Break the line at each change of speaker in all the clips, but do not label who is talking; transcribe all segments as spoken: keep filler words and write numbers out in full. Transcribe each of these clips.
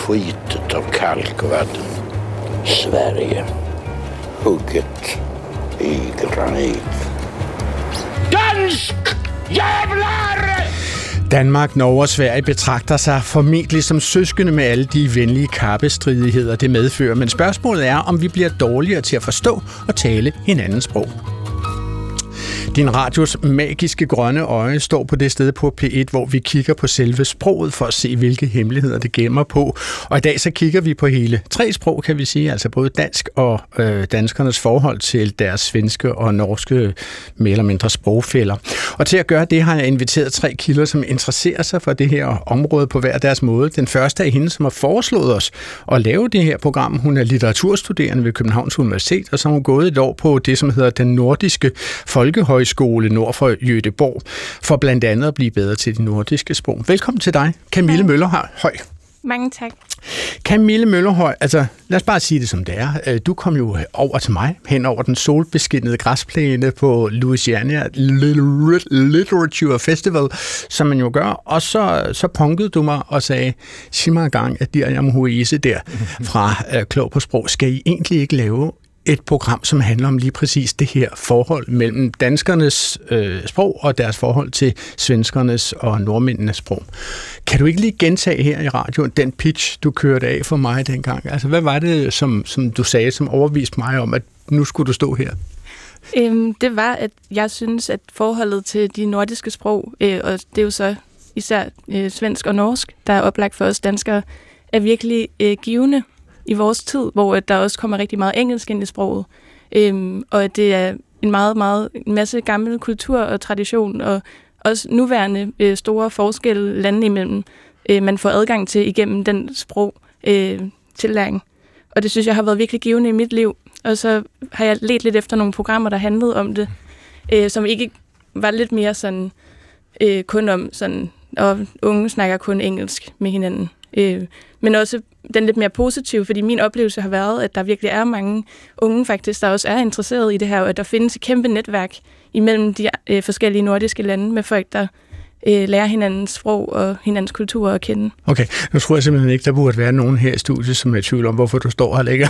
skitet av kalkvatten. Sverige, hugget i granit. Dansk jävlar!
Danmark, Norge og Sverige betragter sig formentlig som søskende med alle de venlige kappestridigheder, det medfører. Men spørgsmålet er, om vi bliver dårligere til at forstå og tale hinandens sprog. Din radios magiske grønne øje står på det sted på P et, hvor vi kigger på selve sproget for at se, hvilke hemmeligheder det gemmer på. Og i dag så kigger vi på hele tre sprog, kan vi sige, altså både dansk og øh, danskernes forhold til deres svenske og norske mere eller mindre sprogfæller. Og til at gøre det har jeg inviteret tre kilder, som interesserer sig for det her område på hver deres måde. Den første er hende, som har foreslået os at lave det her program. Hun er litteraturstuderende ved Københavns Universitet, og så har hun gået et år på det, som hedder den nordiske folkehøjskole nord for Göteborg, for blandt andet at blive bedre til de nordiske sprog. Velkommen til dig, Camille ja. Møllerhøj.
Mange tak.
Camille Møllerhøj, altså lad os bare sige det som det er. Du kom jo over til mig, hen over den solbeskinnede græsplæne på Louisiana Literature Festival, som man jo gør, og så, så punkede du mig og sagde, sig mig en gang, at der jeg Huise der fra uh, Klog på Sprog, skal I egentlig ikke lave et program, som handler om lige præcis det her forhold mellem danskernes øh, sprog og deres forhold til svenskernes og nordmændenes sprog. Kan du ikke lige gentage her i radioen den pitch, du kørte af for mig dengang? Altså, hvad var det, som, som du sagde, som overviste mig om, at nu skulle du stå her?
Øhm, det var, at jeg synes, at forholdet til de nordiske sprog, øh, og det er jo så især øh, svensk og norsk, der er oplagt for os danskere, er virkelig øh, givende i vores tid, hvor der også kommer rigtig meget engelsk ind i sproget, øhm, og at det er en meget, meget en masse gammel kultur og tradition, og også nuværende øh, store forskelle landene imellem, øh, man får adgang til igennem den sprog øh, tillæring. Og det synes jeg har været virkelig givende i mit liv, og så har jeg let lidt efter nogle programmer, der handlede om det, øh, som ikke var lidt mere sådan, øh, kun om sådan, og unge snakker kun engelsk med hinanden, øh, men også den lidt mere positiv, fordi min oplevelse har været, at der virkelig er mange unge faktisk, der også er interesseret i det her, og at der findes et kæmpe netværk imellem de øh, forskellige nordiske lande med folk, der øh, lærer hinandens sprog og hinandens kultur at kende.
Okay, nu tror jeg simpelthen ikke, der burde være nogen her i studiet, som er i tvivl om, hvorfor du står her længere.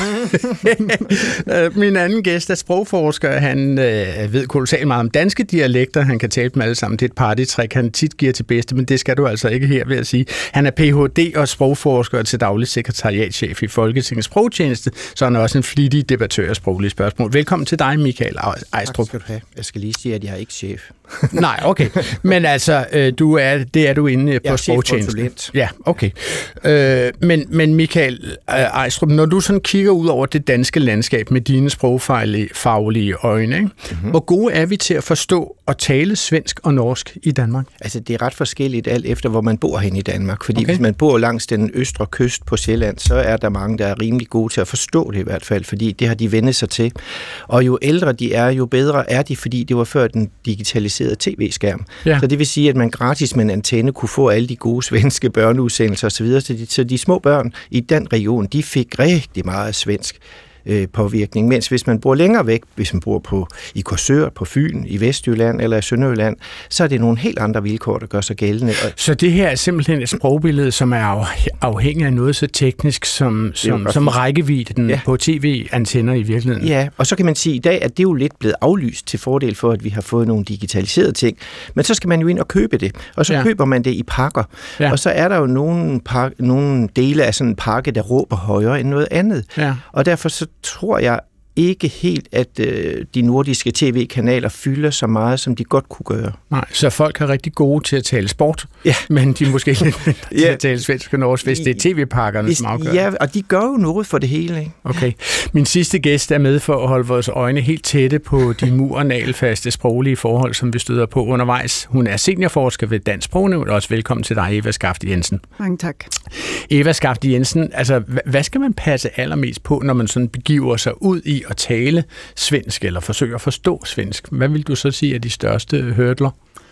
Min anden gæst er sprogforsker. Han øh, ved kolossalt meget om danske dialekter. Han kan tale dem alle sammen. Det er et partytrick, han tit giver til bedste, men det skal du altså ikke her, vil jeg sige. Han er P H D og sprogforsker til daglig sekretariatschef i Folketingets Sprogtjeneste, så han er også en flittig debattør af sproglige spørgsmål. Velkommen til dig, Michael Ejstrup.
Tak skal du have. Jeg skal lige sige, at jeg er ikke chef.
Nej, okay. Men altså, du er, det er du inde på Sprogtjenesten. Ja, okay. Øh, men, men Michael Ejstrup, når du sådan kigger ud over det danske landskab med dine sprogfaglige øjne, ikke? Mm-hmm. Hvor gode er vi til at forstå og tale svensk og norsk i Danmark?
Altså, det er ret forskelligt alt efter, hvor man bor hen i Danmark. Fordi
okay.
hvis man bor langs den østre kyst på Sjælland, så er der mange, der er rimelig gode til at forstå det i hvert fald, fordi det har de vendt sig til. Og jo ældre de er, jo bedre er de, fordi det var før den digitaliserede tv-skærm. Ja. Så det vil sige, at man gratis med en antenne kunne få alle de gode svenske børneudsendelser osv. Så de, så de små børn i den region, de fik rigtig meget svensk øh, påvirkning. Mens hvis man bor længere væk, hvis man bor på, i Korsør, på Fyn, i Vestjylland eller i Sønderjylland, så er det nogle helt andre vilkår, der gør sig gældende.
Så det her er simpelthen et sprogbillede, som er afhængig af noget så teknisk som, som, som rækkevidden ja. på tv-antenner i virkeligheden?
Ja, og så kan man sige i dag, at det er jo lidt blevet aflyst til fordel for, at vi har fået nogle digitaliserede ting. Men så skal man jo ind og købe det, og så ja. køber man det i pakker. Ja. Og så er der jo nogle, pak- nogle dele af sådan en pakke, der råber højere end noget andet. Ja. Og derfor så tror jeg ikke helt, at øh, de nordiske tv-kanaler fylder så meget, som de godt kunne gøre.
Nej, så folk er rigtig gode til at tale sport, ja. men de er måske lidt til ja. at tale svensk og norsk, hvis det er tv-pakkerne, som afgør.
Ja, og de gør jo noget for det hele. Ikke?
Okay. Min sidste gæst er med for at holde vores øjne helt tætte på de mur- og nagelfaste sproglige forhold, som vi støder på undervejs. Hun er seniorforsker ved Dansk Sprognævn, og også velkommen til dig, Eva Skafte Jensen.
Mange tak.
Eva Skafte Jensen, altså hvad skal man passe allermest på, når man sådan begiver sig ud i at tale svensk, eller forsøge at forstå svensk? Hvad vil du så sige er de største hurdler?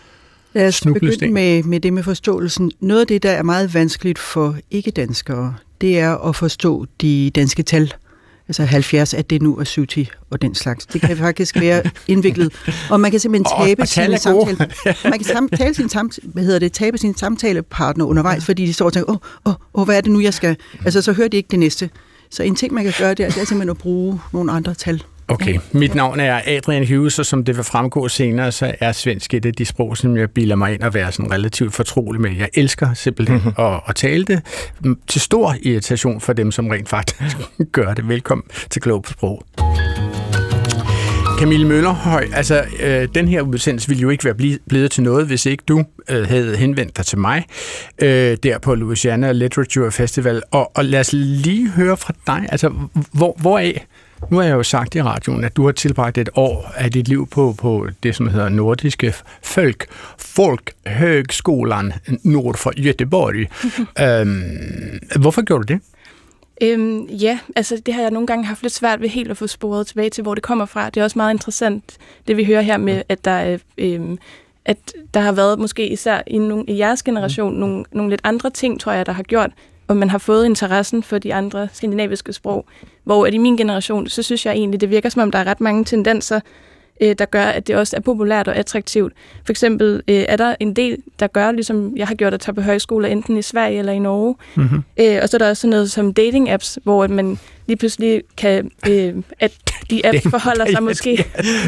Lad os begynde med, med det med forståelsen. Noget af det, der er meget vanskeligt for ikke-danskere, det er at forstå de danske tal. altså halvfjerds, at det nu er syvogtyve og den slags. Det kan faktisk være indviklet, og man kan simpelthen tabe
og
sin samtale. Man kan samtale sin samtale, hvad hedder det, tabe sin samtalepartner undervejs, fordi de står og tænker, åh, åh, åh, hvad er det nu, jeg skal? Altså, så hører de ikke det næste. Så en ting, man kan gøre, det er, det er simpelthen at bruge nogle andre tal.
Okay, mit navn er Adrian Hughes, og som det vil fremgå senere, så er svensk et af de sprog, som jeg bilder mig ind at være sådan relativt fortrolig med. Jeg elsker simpelthen mm-hmm. at, at tale det, til stor irritation for dem, som rent faktisk gør det. Velkommen til Klog på Sprog. Camille Møllerhøj, altså øh, den her udsendelse ville jo ikke være blevet til noget, hvis ikke du øh, havde henvendt dig til mig øh, der på Louisiana Literature Festival. Og, og lad os lige høre fra dig, altså hvor, hvoraf, nu har jeg jo sagt i radioen, at du har tilbragt et år af dit liv på, på det, som hedder Nordiske Folk, Folkhögskolan nord for Göteborg. øhm, hvorfor gjorde du det?
Øhm, ja, altså det har jeg nogle gange haft lidt svært ved helt at få sporet tilbage til, hvor det kommer fra. Det er også meget interessant, det vi hører her med, at der, er, øhm, at der har været måske især i, nogle, i jeres generation nogle, nogle lidt andre ting, tror jeg, der har gjort, og man har fået interessen for de andre skandinaviske sprog. Hvor at i min generation, så synes jeg egentlig, det virker som om, der er ret mange tendenser, der gør, at det også er populært og attraktivt. For eksempel øh, er der en del, der gør, ligesom jeg har gjort, at tage på højskole, enten i Sverige eller i Norge. Mm-hmm. Øh, og så er der også sådan noget som dating-apps, hvor man lige pludselig kan, øh, at de apps forholder sig måske...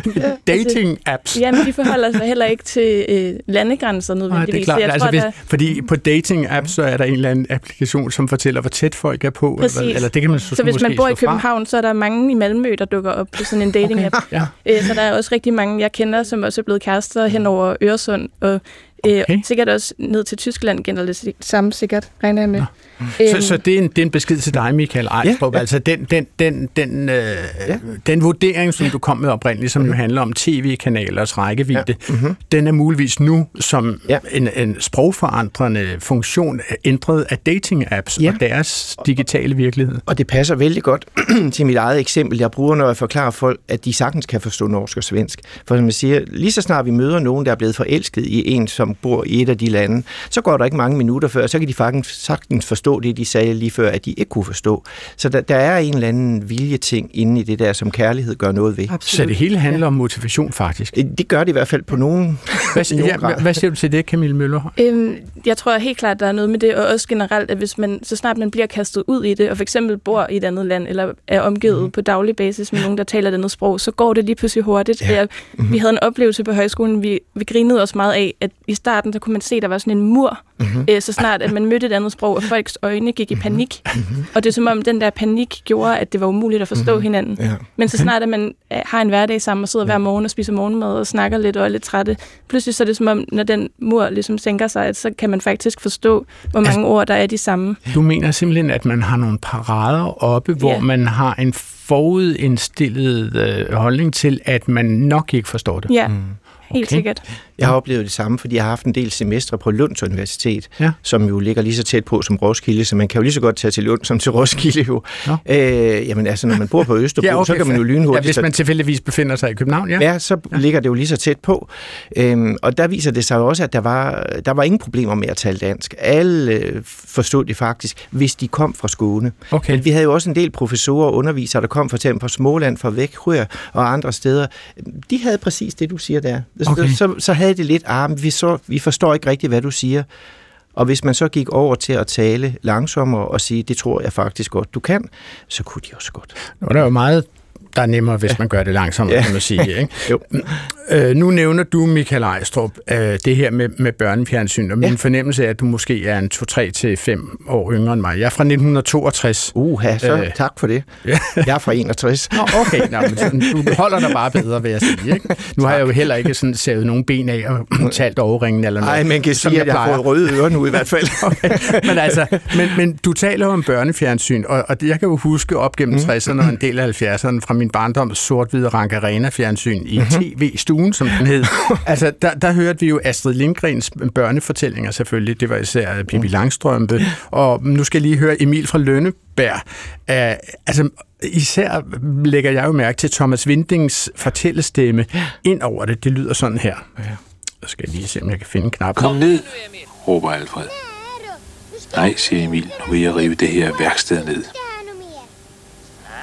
Dating-apps?
Ja, men de forholder sig heller ikke til øh, landegrænser nødvendigvis.
Nej, det er klart.
Jeg
Altså,
tror,
hvis,
der...
Fordi på dating-apps, så er der en eller anden applikation, som fortæller, hvor tæt folk er på.
Præcis.
Eller, eller det kan man så,
så hvis man bor i København,
fra.
så er der mange i Malmø, der dukker op på sådan en dating-app.
Ja.
Øh, så der er også rigtig mange, jeg kender, som også er blevet kærester hen over Øresund, og okay. øh, sikkert også ned til Tyskland gælder det samme, sikkert, regner jeg med.
Ja. Så, så det, er en, det er en besked til dig, Michael Ejstrup. Ja, ja. Altså den, den, den, den, øh, ja. den vurdering, som du kom med oprindeligt, som mm-hmm. jo handler om tv-kanalers rækkevidde, ja. mm-hmm. den er muligvis nu som ja. en, en sprogforandrende funktion ændret af dating-apps ja. og deres digitale virkelighed.
Og det passer vældig godt til mit eget eksempel, jeg bruger, når jeg forklarer folk, at de sagtens kan forstå norsk og svensk. For som jeg siger, lige så snart vi møder nogen, der er blevet forelsket i en, som bor i et af de lande, så går der ikke mange minutter før, så kan de faktisk sagtens forstå det, de sagde lige før, at de ikke kunne forstå. Så der, der er en eller anden viljeting inde i det der, som kærlighed gør noget ved.
Absolut. Så det hele handler ja. om motivation, faktisk?
Det gør det i hvert fald på nogen,
hvad, nogen ja, grad. Hvad siger du til det, Camille Møller?
Øhm, jeg tror helt klart, der er noget med det, og også generelt, at hvis man, så snart man bliver kastet ud i det, og for eksempel bor i et andet land, eller er omgivet mm. på daglig basis med nogen, der taler et andet sprog, så går det lige pludselig hurtigt. Ja. Jeg, mm-hmm. Vi havde en oplevelse på højskolen, vi, vi grinede os meget af, at i starten, så kunne man se, at der var sådan en mur, mm-hmm. øh, så snart at man mødte et andet sprog, og folks øjne gik i panik. Mm-hmm. Og det er som om, den der panik gjorde, at det var umuligt at forstå mm-hmm. hinanden. Ja. Men så snart, at man har en hverdag sammen og sidder ja. hver morgen og spiser morgenmad og snakker lidt og er lidt trætte, pludselig så er det som om, når den mur ligesom sænker sig, at så kan man faktisk forstå, hvor mange altså, ord, der er de samme.
Du mener simpelthen, at man har nogle parader oppe, hvor ja. man har en forudindstillet øh, holdning til, at man nok ikke forstår det?
Ja. Mm. Helt okay. sikkert.
Jeg har oplevet det samme, fordi jeg har haft en del semestre på Lunds Universitet, ja. som jo ligger lige så tæt på som Roskilde, så man kan jo lige så godt tage til Lund som til Roskilde jo. Ja. Øh, jamen altså, når man bor på Østerbro, ja, okay. så kan man jo lynhurtigt...
Ja, hvis man tilfældigvis befinder sig i København, ja.
Ja, så ja. ligger det jo lige så tæt på. Øhm, og der viser det sig jo også, at der var, der var ingen problemer med at tale dansk. Alle øh, forstod det faktisk, hvis de kom fra Skåne. Okay. Men vi havde jo også en del professorer og undervisere, der kom for eksempel fra Småland, fra Växjö og andre steder. De havde præcis det, du siger der. Okay. Så, så havde det lidt, ah, vi, så, vi forstår ikke rigtigt, hvad du siger. Og hvis man så gik over til at tale langsommere og sige, det tror jeg faktisk godt, du kan, så kunne de også godt.
Nu er der jo meget, der er nemmere, hvis ja. man gør det langsommere, ja. kan man sige. Ikke? jo. Øh, nu nævner du, Michael Ejstrup, øh, det her med, med børnefjernsyn, og min ja. fornemmelse er, at du måske er en to tre til fem år yngre end mig. Jeg er fra nitten toogtres.
Uha, så øh, tak for det. Jeg er fra enogtres.
Nå, okay, nå, men du holder dig bare bedre, vil jeg sige. Ikke? Nu har jeg jo heller ikke sådan savet nogen ben af og talt overringen eller noget.
Nej, man kan sige, at jeg har fået røde ører nu i hvert fald.
okay. men, altså, men, men du taler jo om børnefjernsyn, og, og jeg kan jo huske op gennem tresserne og en del af halvfjerdserne fra min barndom sort-hvide Rank Arena-fjernsyn i mm-hmm. T V-stuen, som den hed. altså, der, der hørte vi jo Astrid Lindgrens børnefortællinger selvfølgelig. Det var især Pippi Langstrømpe. Og nu skal jeg lige høre Emil fra Lønneberg. Uh, altså, især lægger jeg jo mærke til Thomas Windings fortællestemme ind over det. Det lyder sådan her. Ja. Så skal jeg lige se, om jeg kan finde knappen.
Kom ned, råber Alfred. Nej, siger Emil. Nu vil jeg rive det her værksted ned.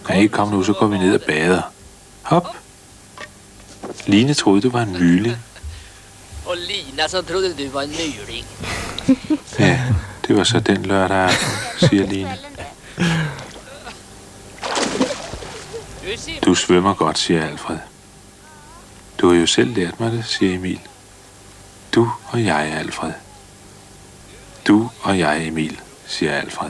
Når I ikke kommer nu, så går vi ned og bader. Hop. Line troede, du var en myling.
Og Lina som troede, du var en myling.
Ja, det var så den lørdag aften, siger Line. Du svømmer godt, siger Alfred. Du har jo selv lært mig det, siger Emil. Du og jeg, Alfred. Du og jeg, Emil, siger Alfred.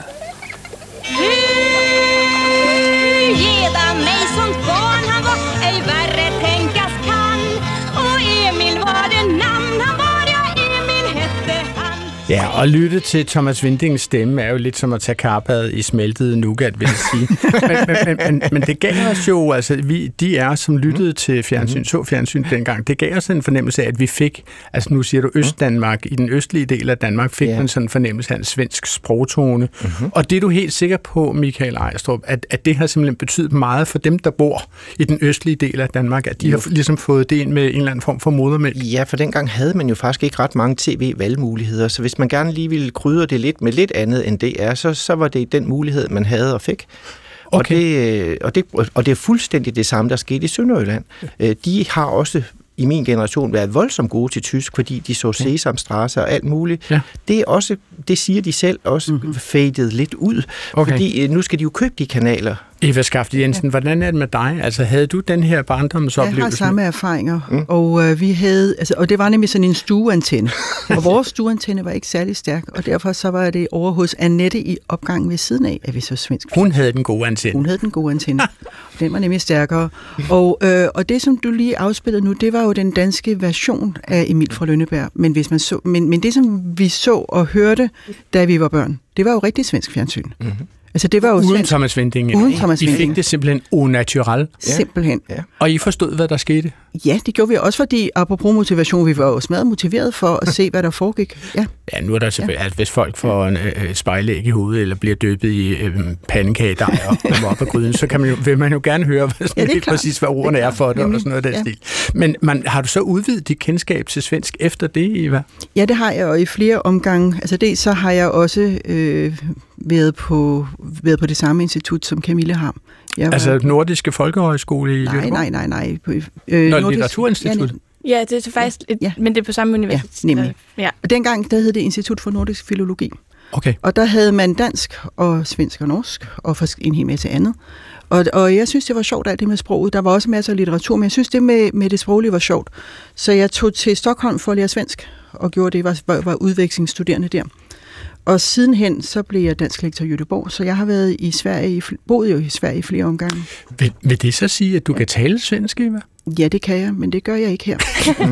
Geda mig som barn han var, ej värre tänkas kan. Och Emil var det namn han var, ja Emil hette han.
Ja, og lytte til Thomas Windings stemme er jo lidt som at tage karpad i smeltet nougat, vil jeg sige. men, men, men, men, men det gav os jo, altså vi, de er som lyttede til fjernsyn, så fjernsyn dengang, det gav os en fornemmelse af, at vi fik, altså nu siger du Østdanmark, i den østlige del af Danmark fik yeah. man sådan en fornemmelse af en svensk sprogtone. Mm-hmm. Og det er du helt sikker på, Michael Ejstrup, at, at det har simpelthen betydet meget for dem, der bor i den østlige del af Danmark, at de jo. har ligesom fået det ind med en eller anden form for modermælk.
Ja, for dengang havde man jo faktisk ikke ret mange tv-valgmuligheder, så hvis man gerne lige ville krydre det lidt med lidt andet end det er, så, så var det den mulighed, man havde og fik. Okay. Og, det, og, det, og det er fuldstændig det samme, der skete i Sønderjylland. De har også i min generation været voldsomt gode til tysk, fordi de så Sesamstrasse og alt muligt. Ja. Det er også, det siger de selv, også mm-hmm. fadet lidt ud, okay. fordi nu skal de jo købe de kanaler.
Eva Skafte Jensen, ja. Hvordan er det med dig? Altså, havde du den her barndomsoplevelse?
Jeg har samme erfaringer, mm. og øh, vi havde, altså, og det var nemlig sådan en stueantenne, og vores stueantenne var ikke særlig stærk, og derfor så var det over hos Annette i opgangen ved siden af, at vi så svensk.
Hun havde den gode antenne.
Hun havde den gode antenne, den var nemlig stærkere. Og, øh, og det, som du lige afspillede nu, det var jo den danske version af Emil fra Lønneberg, men, hvis man så, men, men det, som vi så og hørte, da vi var børn, det var jo rigtig svensk fjernsyn. Mm-hmm. Altså, det var jo
uden
svensk.
Thomas Winding.
Uden Thomas
I
Winding.
fik det simpelthen au naturel.
Ja. Simpelthen.
Ja.
Og I forstod, hvad der skete?
Ja, det gjorde vi også, fordi apropos motivation, vi var jo smadret motiveret for at se, hvad der foregik. Ja,
ja nu er der selvfølgelig, ja. at hvis folk får en øh, spejlæg i hovedet, eller bliver døbet i øh, pandekagedej og kommer op af gryden, så kan man jo, vil man jo gerne høre, hvad, ja, helt præcis, hvad ordene er, er for det, og sådan noget af den ja. stil. Men man, har du så udvidet dit kendskab til svensk efter det, Eva?
Ja, det har jeg, og i flere omgange. Altså det, så har jeg også øh, været, på, været på det samme institut, som Camille har. Jeg
altså
var,
Nordiske Folkehøjskole i Göteborg?
Nej, nej, nej, nej. Øh,
Nå, Litteraturinstitut?
Ja, det er faktisk, et,
ja.
men det er på samme universitet.
Ja, nemlig. Ja. Og dengang, der hed det Institut for Nordisk Filologi.
Okay.
Og der havde man dansk og svensk og norsk, og en hel masse andet. Og, og jeg synes, det var sjovt, alt det med sproget. Der var også masser af litteratur, men jeg synes, det med, med det sproglige var sjovt. Så jeg tog til Stockholm for at lære svensk, og gjorde det, var, var, var udvekslingsstuderende der. Og sidenhen, så blev jeg dansk lektor i Göteborg, så jeg har været i Sverige, boet jo i Sverige i flere omgange.
Vil, vil det så sige, at du ja. kan tale svensk, Eva?
Ja, det kan jeg, men det gør jeg ikke her.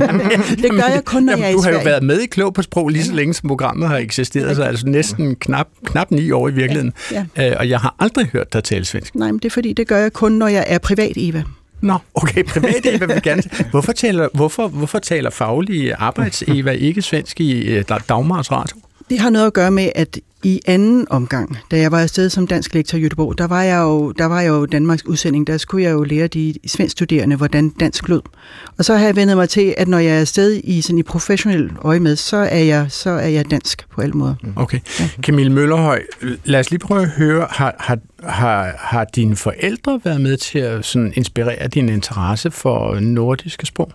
Det gør jeg kun, når
Jamen,
jeg er i
du har
Sverige.
jo været med i Klog på Sprog lige så længe, som programmet har eksisteret, så altså næsten knap, knap ni år i virkeligheden. Ja, ja. Og jeg har aldrig hørt dig tale svensk.
Nej, men det er fordi, det gør jeg kun, når jeg er privat, Eva.
Nå, okay, privat Eva vil gerne. Hvorfor taler, hvorfor, hvorfor taler faglige arbejds-Eva ikke svensk i Dagmars Radio?
Det har noget at gøre med, at i anden omgang, da jeg var afsted som dansk lektor i Göteborg, der var jeg jo, der var jeg jo Danmarks udsending, der skulle jeg jo lære de svensk studerende, hvordan dansk lød. Og så har jeg vendt mig til, at når jeg er afsted i sådan i professionel øje med, så er jeg, så er jeg dansk på alle måder.
Okay. Ja. Camille Møllerhøj, lad os lige prøve at høre, har, har, har, har dine forældre været med til at sådan inspirere din interesse for nordiske sprog?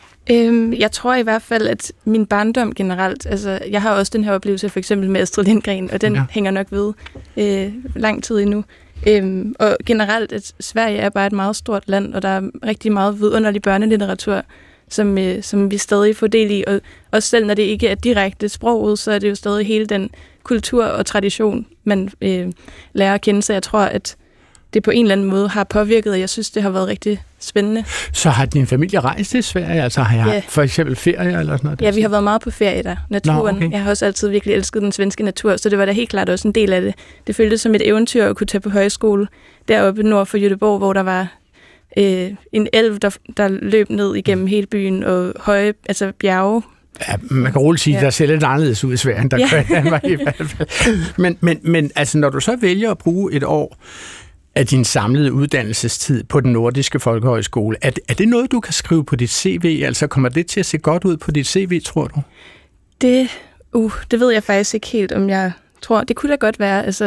Øhm, jeg tror i hvert fald, at min barndom generelt, altså jeg har også den her oplevelse for eksempel med Astrid Lindgren, og den ja. hænger nok ved øh, lang tid endnu. Øhm, og generelt, at Sverige er bare et meget stort land, og der er rigtig meget vidunderlig børnelitteratur, som, øh, som vi stadig får del i. Og også selv når det ikke er direkte sproget, så er det jo stadig hele den kultur og tradition, man øh, lærer at kende. Så jeg tror, at det på en eller anden måde har påvirket, og jeg synes, det har været rigtig spændende.
Så har din familie rejst til Sverige? Altså har jeg
ja.
for eksempel ferie eller sådan noget?
Ja, vi har været meget på ferie der. Naturen. Nå, okay. Jeg har også altid virkelig elsket den svenske natur, så det var da helt klart også en del af det. Det føltes som et eventyr at kunne tage på højskole deroppe nord for Göteborg, hvor der var øh, en elv, der, der løb ned igennem hele byen, og høje, altså bjerge.
Ja, man kan roligt sige, at ja. der ser lidt anderledes ud i Sverige, end der ja. gør i hvert fald. Men, men, men altså, når du så vælger at bruge et år af din samlede uddannelsestid på den nordiske folkehøjskole, er, er det noget, du kan skrive på dit C V? Altså, kommer det til at se godt ud på dit C V, tror du?
Det, uh, det ved jeg faktisk ikke helt, om jeg tror. Det kunne da godt være. Altså,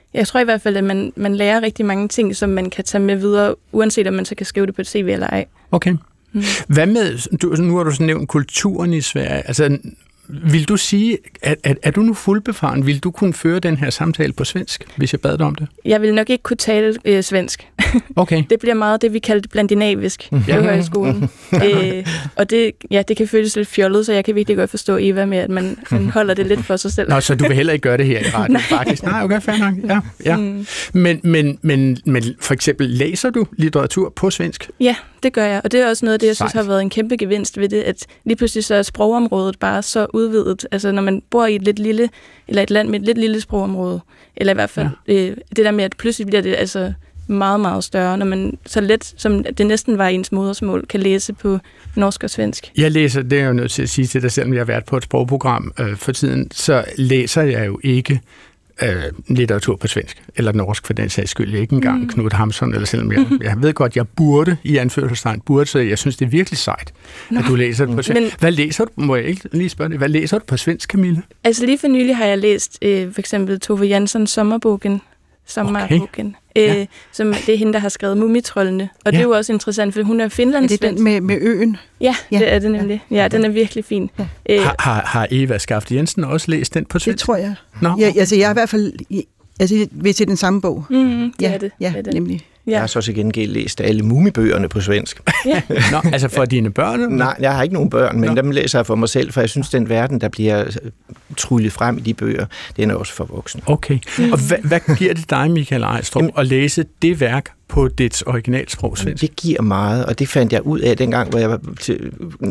Jeg tror i hvert fald, at man, man lærer rigtig mange ting, som man kan tage med videre, uanset om man så kan skrive det på et C V eller ej.
Okay. Mm. Hvad med, du, nu har du så nævnt kulturen i Sverige. Altså, vil du sige, at, at er du nu fuldbefaren? Vil du kunne føre den her samtale på svensk, hvis jeg bad dig om det?
Jeg vil nok ikke kunne tale øh, svensk.
Okay.
Det bliver meget det, vi kaldte blandinavisk på
Ja.
højskolen. øh, og det, ja, det kan føles lidt fjollet, så jeg kan virkelig godt forstå Eva med, at man, man holder det lidt for sig selv.
Nå, så du vil heller ikke gøre det her i radioen,
Nej.
faktisk? Nej, okay, fair nok. Ja, ja. Mm. Men, men, men, men for eksempel, læser du litteratur på svensk?
Ja, det gør jeg. Og det er også noget af det, jeg synes
Sejt.
har været en kæmpe gevinst ved det, at lige pludselig så er sprogområdet bare så udvidet. Altså når man bor i et lidt lille, eller et land med et lidt lille sprogområde, eller i hvert fald ja. øh, det der med, at pludselig bliver det altså meget, meget større, når man så let, som det næsten var ens modersmål, kan læse på norsk og svensk.
Jeg læser, det er jeg jo nødt til at sige til dig, selvom jeg har været på et sprogprogram øh, for tiden, så læser jeg jo ikke øh, litteratur på svensk, eller norsk for den sags skyld. Jeg er ikke engang mm. Knud Hamsun, eller selvom jeg, jeg ved godt, jeg burde, i anførselstegn, burde, så jeg synes, det er virkelig sejt, Nå. at du læser det på svensk. Men, hvad læser du, må jeg ikke lige spørge det, hvad læser du på svensk, Camille?
Altså lige for nylig har jeg læst øh, for eksempel Tove Janssons Sommerboken, Sommerboken, okay. øh, ja. som det er hende, der har skrevet Mumitrollene. Og ja. det er jo også interessant, for hun er finlandssvensk.
Er det den med, med øen?
Ja, ja, det er det nemlig. Ja, den er virkelig fin. Ja.
Øh, har, har, har Eva Skafte Jensen også læst den på svensk?
Det tror jeg.
Nå.
Ja, altså, jeg er i hvert fald altså, ved til den samme bog.
Mm, det
ja,
er det.
Ja,
det er det.
nemlig.
Ja. Jeg har så til gengæld læst alle mumibøgerne på svensk.
Ja.
Nå, altså for dine børn?
Nej, jeg har ikke nogen børn, men
Nå.
dem læser jeg for mig selv, for jeg synes, den verden, der bliver tryllet frem i de bøger, den er også for voksne.
Okay. Og hvad, hvad giver det dig, Michael Ejstrup, Jamen, at læse det værk på dets originalsprog svensk?
Det giver meget, og det fandt jeg ud af dengang, hvor jeg var til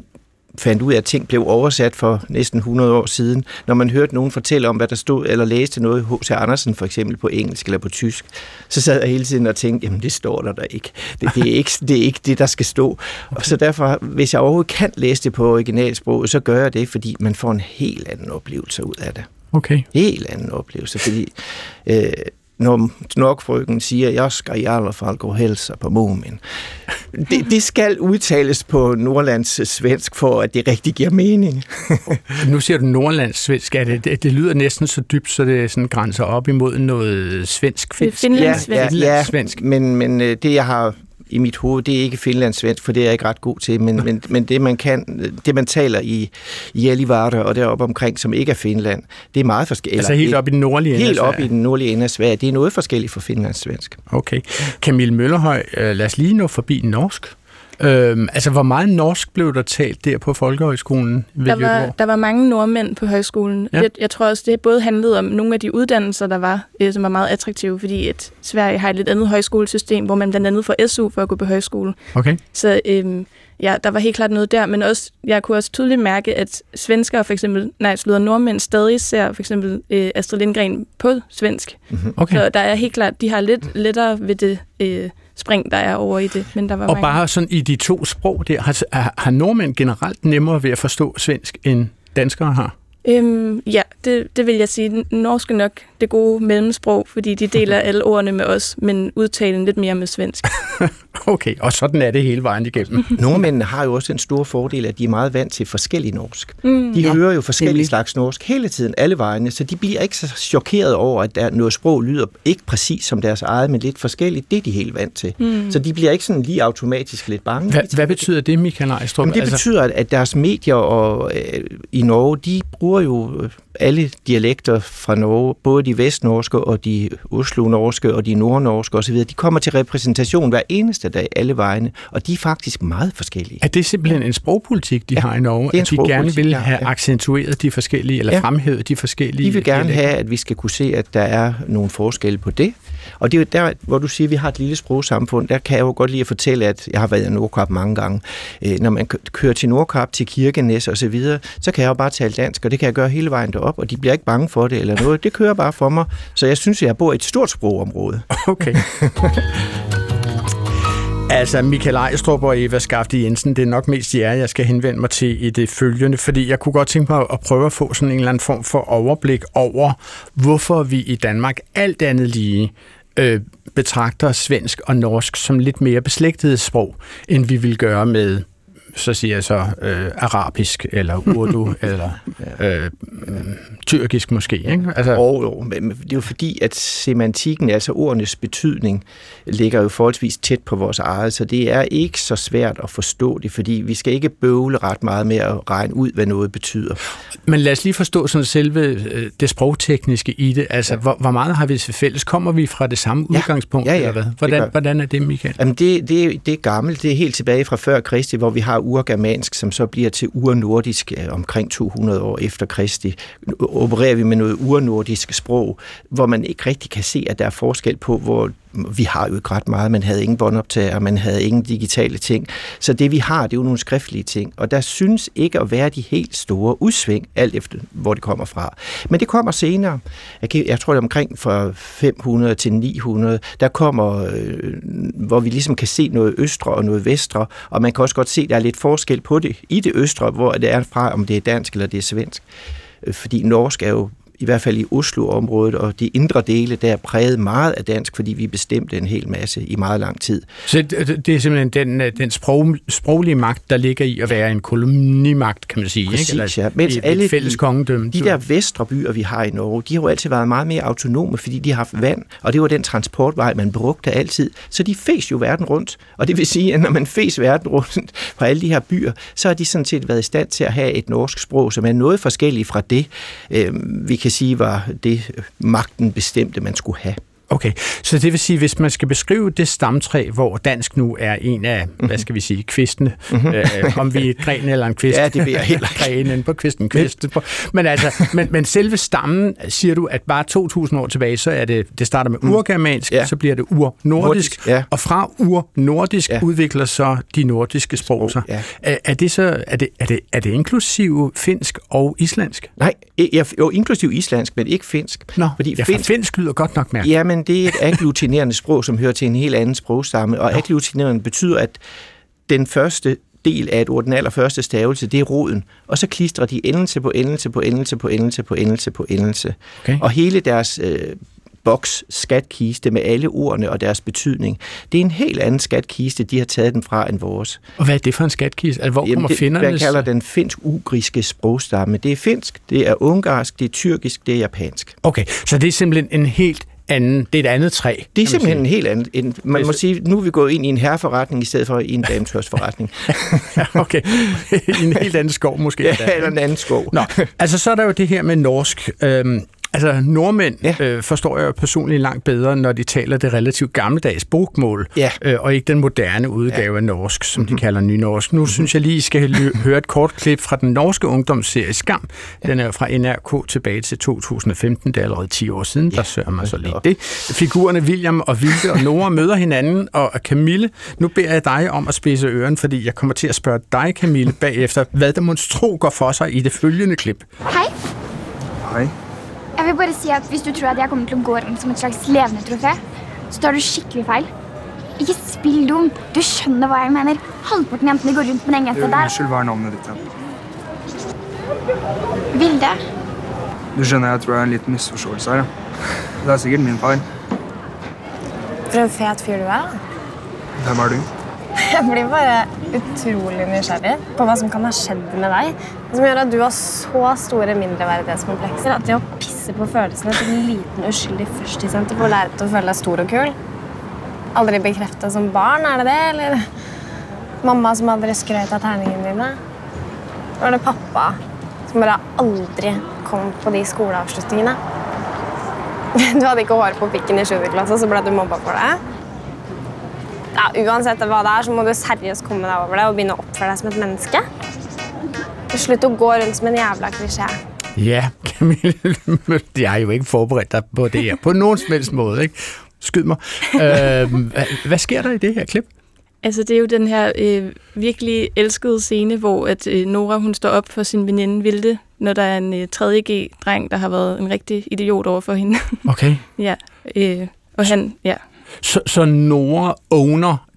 fandt ud af, at ting blev oversat for næsten hundrede år siden. Når man hørte nogen fortælle om, hvad der stod, eller læste noget H C Andersen for eksempel på engelsk eller på tysk, så sad jeg hele tiden og tænkte, jamen det står der da ikke. Det, det, er ikke det er ikke det, der skal stå. Og så derfor, hvis jeg overhovedet kan læse det på originalsproget, så gør jeg det, fordi man får en helt anden oplevelse ud af det.
Okay.
Helt anden oplevelse, fordi øh, når Snorkfrøken siger, jeg skal i hvert fald gå hälsa på Mumin. Det, det skal udtales på nordlands svensk, for at det rigtig giver mening.
Nu siger du nordlands svensk. Det, det, det lyder næsten så dybt, så det sådan grænser op imod noget svensk-finsk.
Finlandssvensk.
Ja, ja, men, men det, jeg har i mit hoved, det er ikke finlandssvensk, for det er jeg ikke ret god til, men, men, men det, man kan, det, man taler i, i Gällivare og deroppe omkring, som ikke er Finland, det er meget forskelligt.
Altså helt op i den nordlige ende
Helt op i den nordlige ende af Sverige. Det er noget forskelligt fra finlandssvensk.
Okay. Camille Møllerhøj, lad os lige nå forbi norsk. Øhm, altså, hvor meget norsk blev der talt der på Folkehøjskolen ved
der var,
Göteborg?
der var mange nordmænd på højskolen.
Ja.
Jeg, jeg tror også, det både handlede om nogle af de uddannelser, der var, øh, som var meget attraktive, fordi at Sverige har et lidt andet højskolesystem, hvor man blandt andet får S U for at gå på højskole.
Okay.
Så øh, ja, der var helt klart noget der, men også, jeg kunne også tydeligt mærke, at svenskere for eksempel, nej, slutter nordmænd stadig ser for eksempel øh, Astrid Lindgren på svensk.
Mm-hmm. Okay.
Så der er helt klart, de har lidt lettere ved det øh, spring, der er over i det, men der var
Og
mange.
bare sådan i de to sprog der, har, har nordmænd generelt nemmere ved at forstå svensk, end danskere har?
Øhm, ja, det, det vil jeg sige. Norsk er nok det gode mellemsprog, fordi de deler alle ordene med os, men udtalen lidt mere med svensk.
Okay, og sådan er det hele vejen igennem.
Nordmændene har jo også en stor fordel, at de er meget vant til forskellig norsk.
Mm,
de
ja,
hører jo forskellige slags norsk hele tiden, alle vejene, så de bliver ikke så chokeret over, at der noget sprog lyder ikke præcis som deres eget, men lidt forskelligt. Det er de helt vant til. Mm. Så de bliver ikke sådan lige automatisk lidt bange.
Hva, hvad betyder det, Michael Ejstrup?
Jamen, det altså... betyder, at deres medier og, øh, i Norge, de bruger jo alle dialekter fra Norge, både de vestnorske og de oslo-norske og de nordnorske osv., de kommer til repræsentation hver eneste dag, alle vejene, og de er faktisk meget forskellige.
Er det simpelthen en sprogpolitik, de ja, har i Norge, at de gerne vil have ja. accentueret de forskellige, eller ja. fremhævet de forskellige?
De vil gerne
dialekter.
have, at vi skal kunne se, at der er nogle forskelle på det. Og det er jo der, hvor du siger, at vi har et lille sprogsamfund, der kan jeg jo godt lide at fortælle, at jeg har været i Nordkap mange gange. Når man kører til Nordkap, til Kirkenes og så videre, så kan jeg jo bare tale dansk, og det kan jeg gøre hele vejen derop, og de bliver ikke bange for det eller noget. Det kører bare for mig. Så jeg synes, jeg bor i et stort sprogområde.
Okay. Altså, Michael Ejstrup og Eva Skafte Jensen, det er nok mest jer, jeg skal henvende mig til i det følgende, fordi jeg kunne godt tænke mig at prøve at få sådan en eller anden form for overblik over, hvorfor vi i Danmark alt andet lige øh, betragter svensk og norsk som lidt mere beslægtede sprog, end vi vil gøre med så siger jeg så øh, arabisk, eller urdu, eller øh, tyrkisk måske. Ikke? Altså,
og, jo, men det er jo fordi, at semantikken, altså ordenes betydning, ligger jo forholdsvis tæt på vores eget, så det er ikke så svært at forstå det, fordi vi skal ikke bøvle ret meget med at regne ud, hvad noget betyder.
Men lad os lige forstå sådan selve øh, det sprogtekniske i det. Altså, ja. hvor, hvor meget har vi til fælles? Kommer vi fra det samme
ja.
udgangspunkt,
ja, ja.
eller hvad? Hvordan,
det
hvordan er det, Michael?
Jamen, det, det, det er gammelt. Det er helt tilbage fra før Kristi, hvor vi har urgermansk, som så bliver til urnordisk omkring to hundrede år efter Kristi. Opererer vi med noget urnordisk sprog, hvor man ikke rigtig kan se, at der er forskel på, hvor vi har jo ikke ret meget, man havde ingen båndoptager, man havde ingen digitale ting. Så det vi har, det er jo nogle skriftlige ting, og der synes ikke at være de helt store udsving, alt efter hvor det kommer fra. Men det kommer senere. Jeg, kan, jeg tror, det er omkring fra fem hundrede til ni hundrede, der kommer, øh, hvor vi ligesom kan se noget østre og noget vestre, og man kan også godt se, at der er lidt forskel på det i det østre, hvor det er fra, om det er dansk eller det er svensk. Fordi norsk er jo i hvert fald i Oslo-området, og de indre dele, der er præget meget af dansk, fordi vi bestemte en hel masse i meget lang tid.
Så det er simpelthen den, den sprog, sproglige magt, der ligger i at være en kolonimagt, kan man sige.
Præcis,
ikke? Eller
ja. Mens
et,
alle
et fælles kongedømme.
De der vestre byer, vi har i Norge, de har jo altid været meget mere autonome, fordi de har haft vand, og det var den transportvej, man brugte altid. Så de fes jo verden rundt, og det vil sige, at når man fes verden rundt på alle de her byer, så har de sådan set været i stand til at have et norsk sprog, som er noget forskelligt fra det, øh, vi kan sige, var det magten bestemte, man skulle have.
Okay, så det vil sige, hvis man skal beskrive det stamtræ, hvor dansk nu er en af, mm-hmm. hvad skal vi sige, kvistene, mm-hmm. øh, om vi er et gren eller en kvist,
ja, det vil jeg heller
grenen på kvisten, kvisten på. Men altså, men, men selve stammen, siger du, at bare to tusind år tilbage, så er det, det starter med urgermansk, mm. ja. så bliver det urnordisk,
ja.
og fra urnordisk ja. udvikler så de nordiske sprog sig. Ja. Er, er det så, er det, er det, er det inklusiv finsk og islandsk?
Nej, jeg, jo inklusiv islandsk, men ikke finsk.
Nå, fordi ja, finsk, finsk lyder godt nok mærkeligt.
Ja, men det er et agglutinerende sprog, som hører til en helt anden sprogstamme, og agglutinerende betyder, at den første del af et ord, den allerførste stavelse, det er roden, og så klistrer de endelse på endelse på endelse på endelse på endelse på endelse. Okay. Og hele deres øh, boks, skatkiste med alle ordene og deres betydning, det er en helt anden skatkiste, de har taget den fra end vores.
Og hvad er det for en skatkiste? Altså, hvor kommer findernes?
Man kalder den finsk-ugriske sprogstamme. Det er finsk, det er ungarsk, det er tyrkisk, det er japansk.
Okay, så det er simpelthen en helt anden, det er et andet træ.
Det er simpelthen en helt anden. En, man må sige, nu er vi gået ind i en herreforretning i stedet for i en dametørsforretning.
Okay, i en helt anden skov måske.
Ja, eller en anden skov.
Nå, altså så er der jo det her med norsk. Øhm, altså nordmænd ja. øh, forstår jeg jo personligt langt bedre, når de taler det relativt gammeldags bokmål, ja. øh, og ikke den moderne udgave ja. af norsk, som mm-hmm. de kalder nynorsk. Nu mm-hmm. synes jeg lige, I skal lø- høre et kort klip fra den norske ungdomsserie Skam. Ja. Den er fra N R K tilbage til to tusind og femten, det er allerede ti år siden, ja. der sørger man så lige det. Figurerne William og Vilde og Nora møder hinanden, og Camille, nu beder jeg dig om at spidse øren, fordi jeg kommer til at spørge dig, Camille, bagefter, hvad der monstro går for sig i det følgende klip.
Hej.
Hej.
Jeg vil bare sige, at hvis du tror, at jeg kommer til at gå rundt som et slags levende trofé, så tar du skikkelig fejl. Ikke spill dum. Du skjønner, hvad jeg mener. Halvparten jentene går rundt med den genseren der.
Unnskyld, hvad er navnet ditt?
Vilde.
Du skjønner, jeg tror jeg er en liten misforståelse her. Ja. Det er sikkert min fejl.
For en fet fyr du er.
Hvem er du?
Jeg blir bare utrolig nysgjerrig på hva som kan ha skjedd med deg, som gjør at du har så store mindreverdighetskomplekser at det å pisse på følelsene til en liten uskyldig førstisjente får lære til å føle deg stor og kul. Aldri bekreftet som barn, er det det? Eller mamma som aldri skrøt av tegningene dine? Var det pappa som bare aldri kom på de skoleavslutningene? Du hadde ikke hår på pikken i sjuende klasse, så ble du mobba for det. Ja, uansett hva det er, så må du seriøst komme deg over det og begynne å oppføre deg som et menneske. Slutt å gå rundt som en jævla klisjé.
Ja, Camille, jeg har jo ikke forberedt dig på det her på nogen som helst måde, ikke? Skyd mig. Øh, hvad sker der i det her klip?
Altså, det er jo den her øh, virkelig elskede scene, hvor at, øh, Nora hun står op for sin veninde Vilde, når der er en øh, tredje G-dreng, der har været en rigtig idiot over for hende.
Okay.
ja, øh, og han, ja.
Så, så Nora owner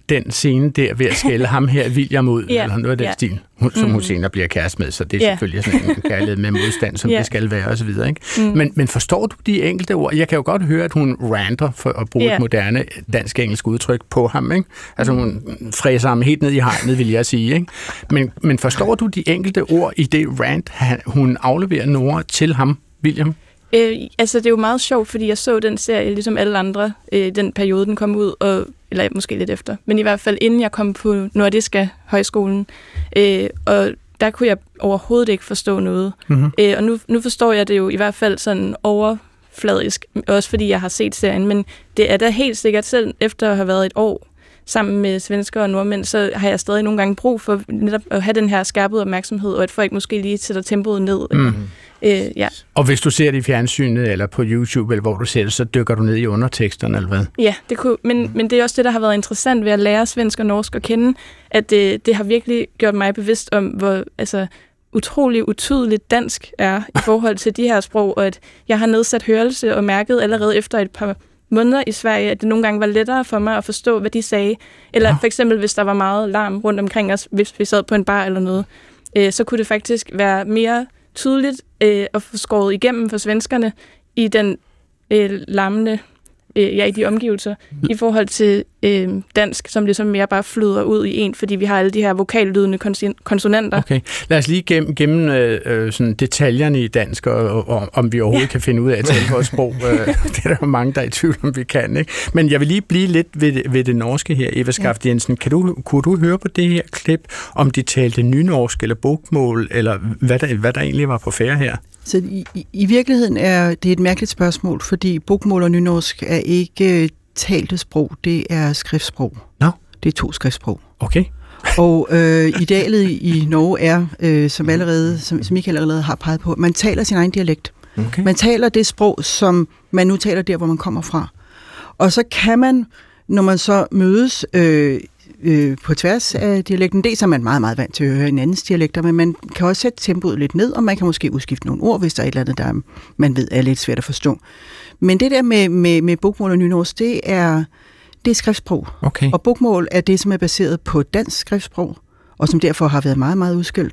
den scene der ved at skælde ham her, William, ud,
Ja,
eller noget af den
ja.
stil, hun, som
Mm.
hun senere bliver kæreste med, så det er
Ja.
selvfølgelig sådan en kærlighed med modstand, som
Ja.
det skal være, og så videre, ikke?
Mm.
Men, men forstår du de enkelte ord? Jeg kan jo godt høre, at hun ranter, for at bruge
Ja.
et moderne dansk-engelsk udtryk, på ham, ikke? Altså hun fræser ham helt ned i hegnet, vil jeg sige, ikke? Men, men forstår du de enkelte ord i det rant, han, hun afleverer Nora til ham, William?
Øh, altså, det er jo meget sjovt, fordi jeg så den serie, ligesom alle andre, øh, den periode, den kom ud, og, eller måske lidt efter. Men i hvert fald, inden jeg kom på Nordiska Højskolen, øh, og der kunne jeg overhovedet ikke forstå noget.
Mm-hmm.
Øh, og nu, nu forstår jeg det jo i hvert fald sådan overfladisk, også fordi jeg har set serien, men det er da helt sikkert, selv efter at have været et år sammen med svensker og nordmænd, så har jeg stadig nogle gange brug for netop at have den her skærpede opmærksomhed, og at folk måske lige sætter tempoet ned.
Mm.
Øh, ja.
Og hvis du ser det i fjernsynet, eller på YouTube, eller hvor du ser det, så dykker du ned i underteksterne, eller hvad?
Ja, det kunne, men, men det er også det, der har været interessant ved at lære svensk og norsk at kende, at det, det har virkelig gjort mig bevidst om, hvor altså, utrolig utydeligt dansk er i forhold til de her sprog, og at jeg har nedsat hørelse og mærket allerede efter et par måneder i Sverige, at det nogle gange var lettere for mig at forstå, hvad de sagde. Eller ja. For eksempel, hvis der var meget larm rundt omkring os, hvis vi sad på en bar eller noget, øh, så kunne det faktisk være mere tydeligt øh, at få skåret igennem for svenskerne i den øh, larmende, øh, ja, i de omgivelser, i forhold til øh, dansk, som ligesom mere bare flyder ud i en, fordi vi har alle de her vokallydende konsin- konsonanter.
Okay. Lad os lige gennem, gennem øh, sådan detaljerne i dansk, og, og, og om vi overhovedet ja. kan finde ud af at tale vores sprog. Det er der jo mange, der er i tvivl om, vi kan, ikke? Men jeg vil lige blive lidt ved, ved det norske her, Eva Skaft Jensen. Kan du, kunne du høre på det her klip, om de talte nynorsk eller bokmål, eller hvad der, hvad der egentlig var på færde her?
Så i, i, i virkeligheden er det et mærkeligt spørgsmål, fordi bokmål og nynorsk er ikke talte sprog, det er skriftsprog.
No.
Det er to skriftsprog.
Okay.
Og øh, idealet i Norge er, øh, som allerede, som, som Michael allerede har peget på, man taler sin egen dialekt.
Okay.
Man taler det sprog, som man nu taler der, hvor man kommer fra. Og så kan man, når man så mødes øh, øh, på tværs af dialekten, det er man meget, meget vant til at høre en andens dialekter, men man kan også sætte tempoet lidt ned, og man kan måske udskifte nogle ord, hvis der er et eller andet, der man ved er lidt svært at forstå. Men det der med, med, med bokmål og nynorsk, det er, det er skriftsprog.
Okay.
Og bokmål er det, som er baseret på dansk skriftsprog, og som derfor har været meget, meget udskilt.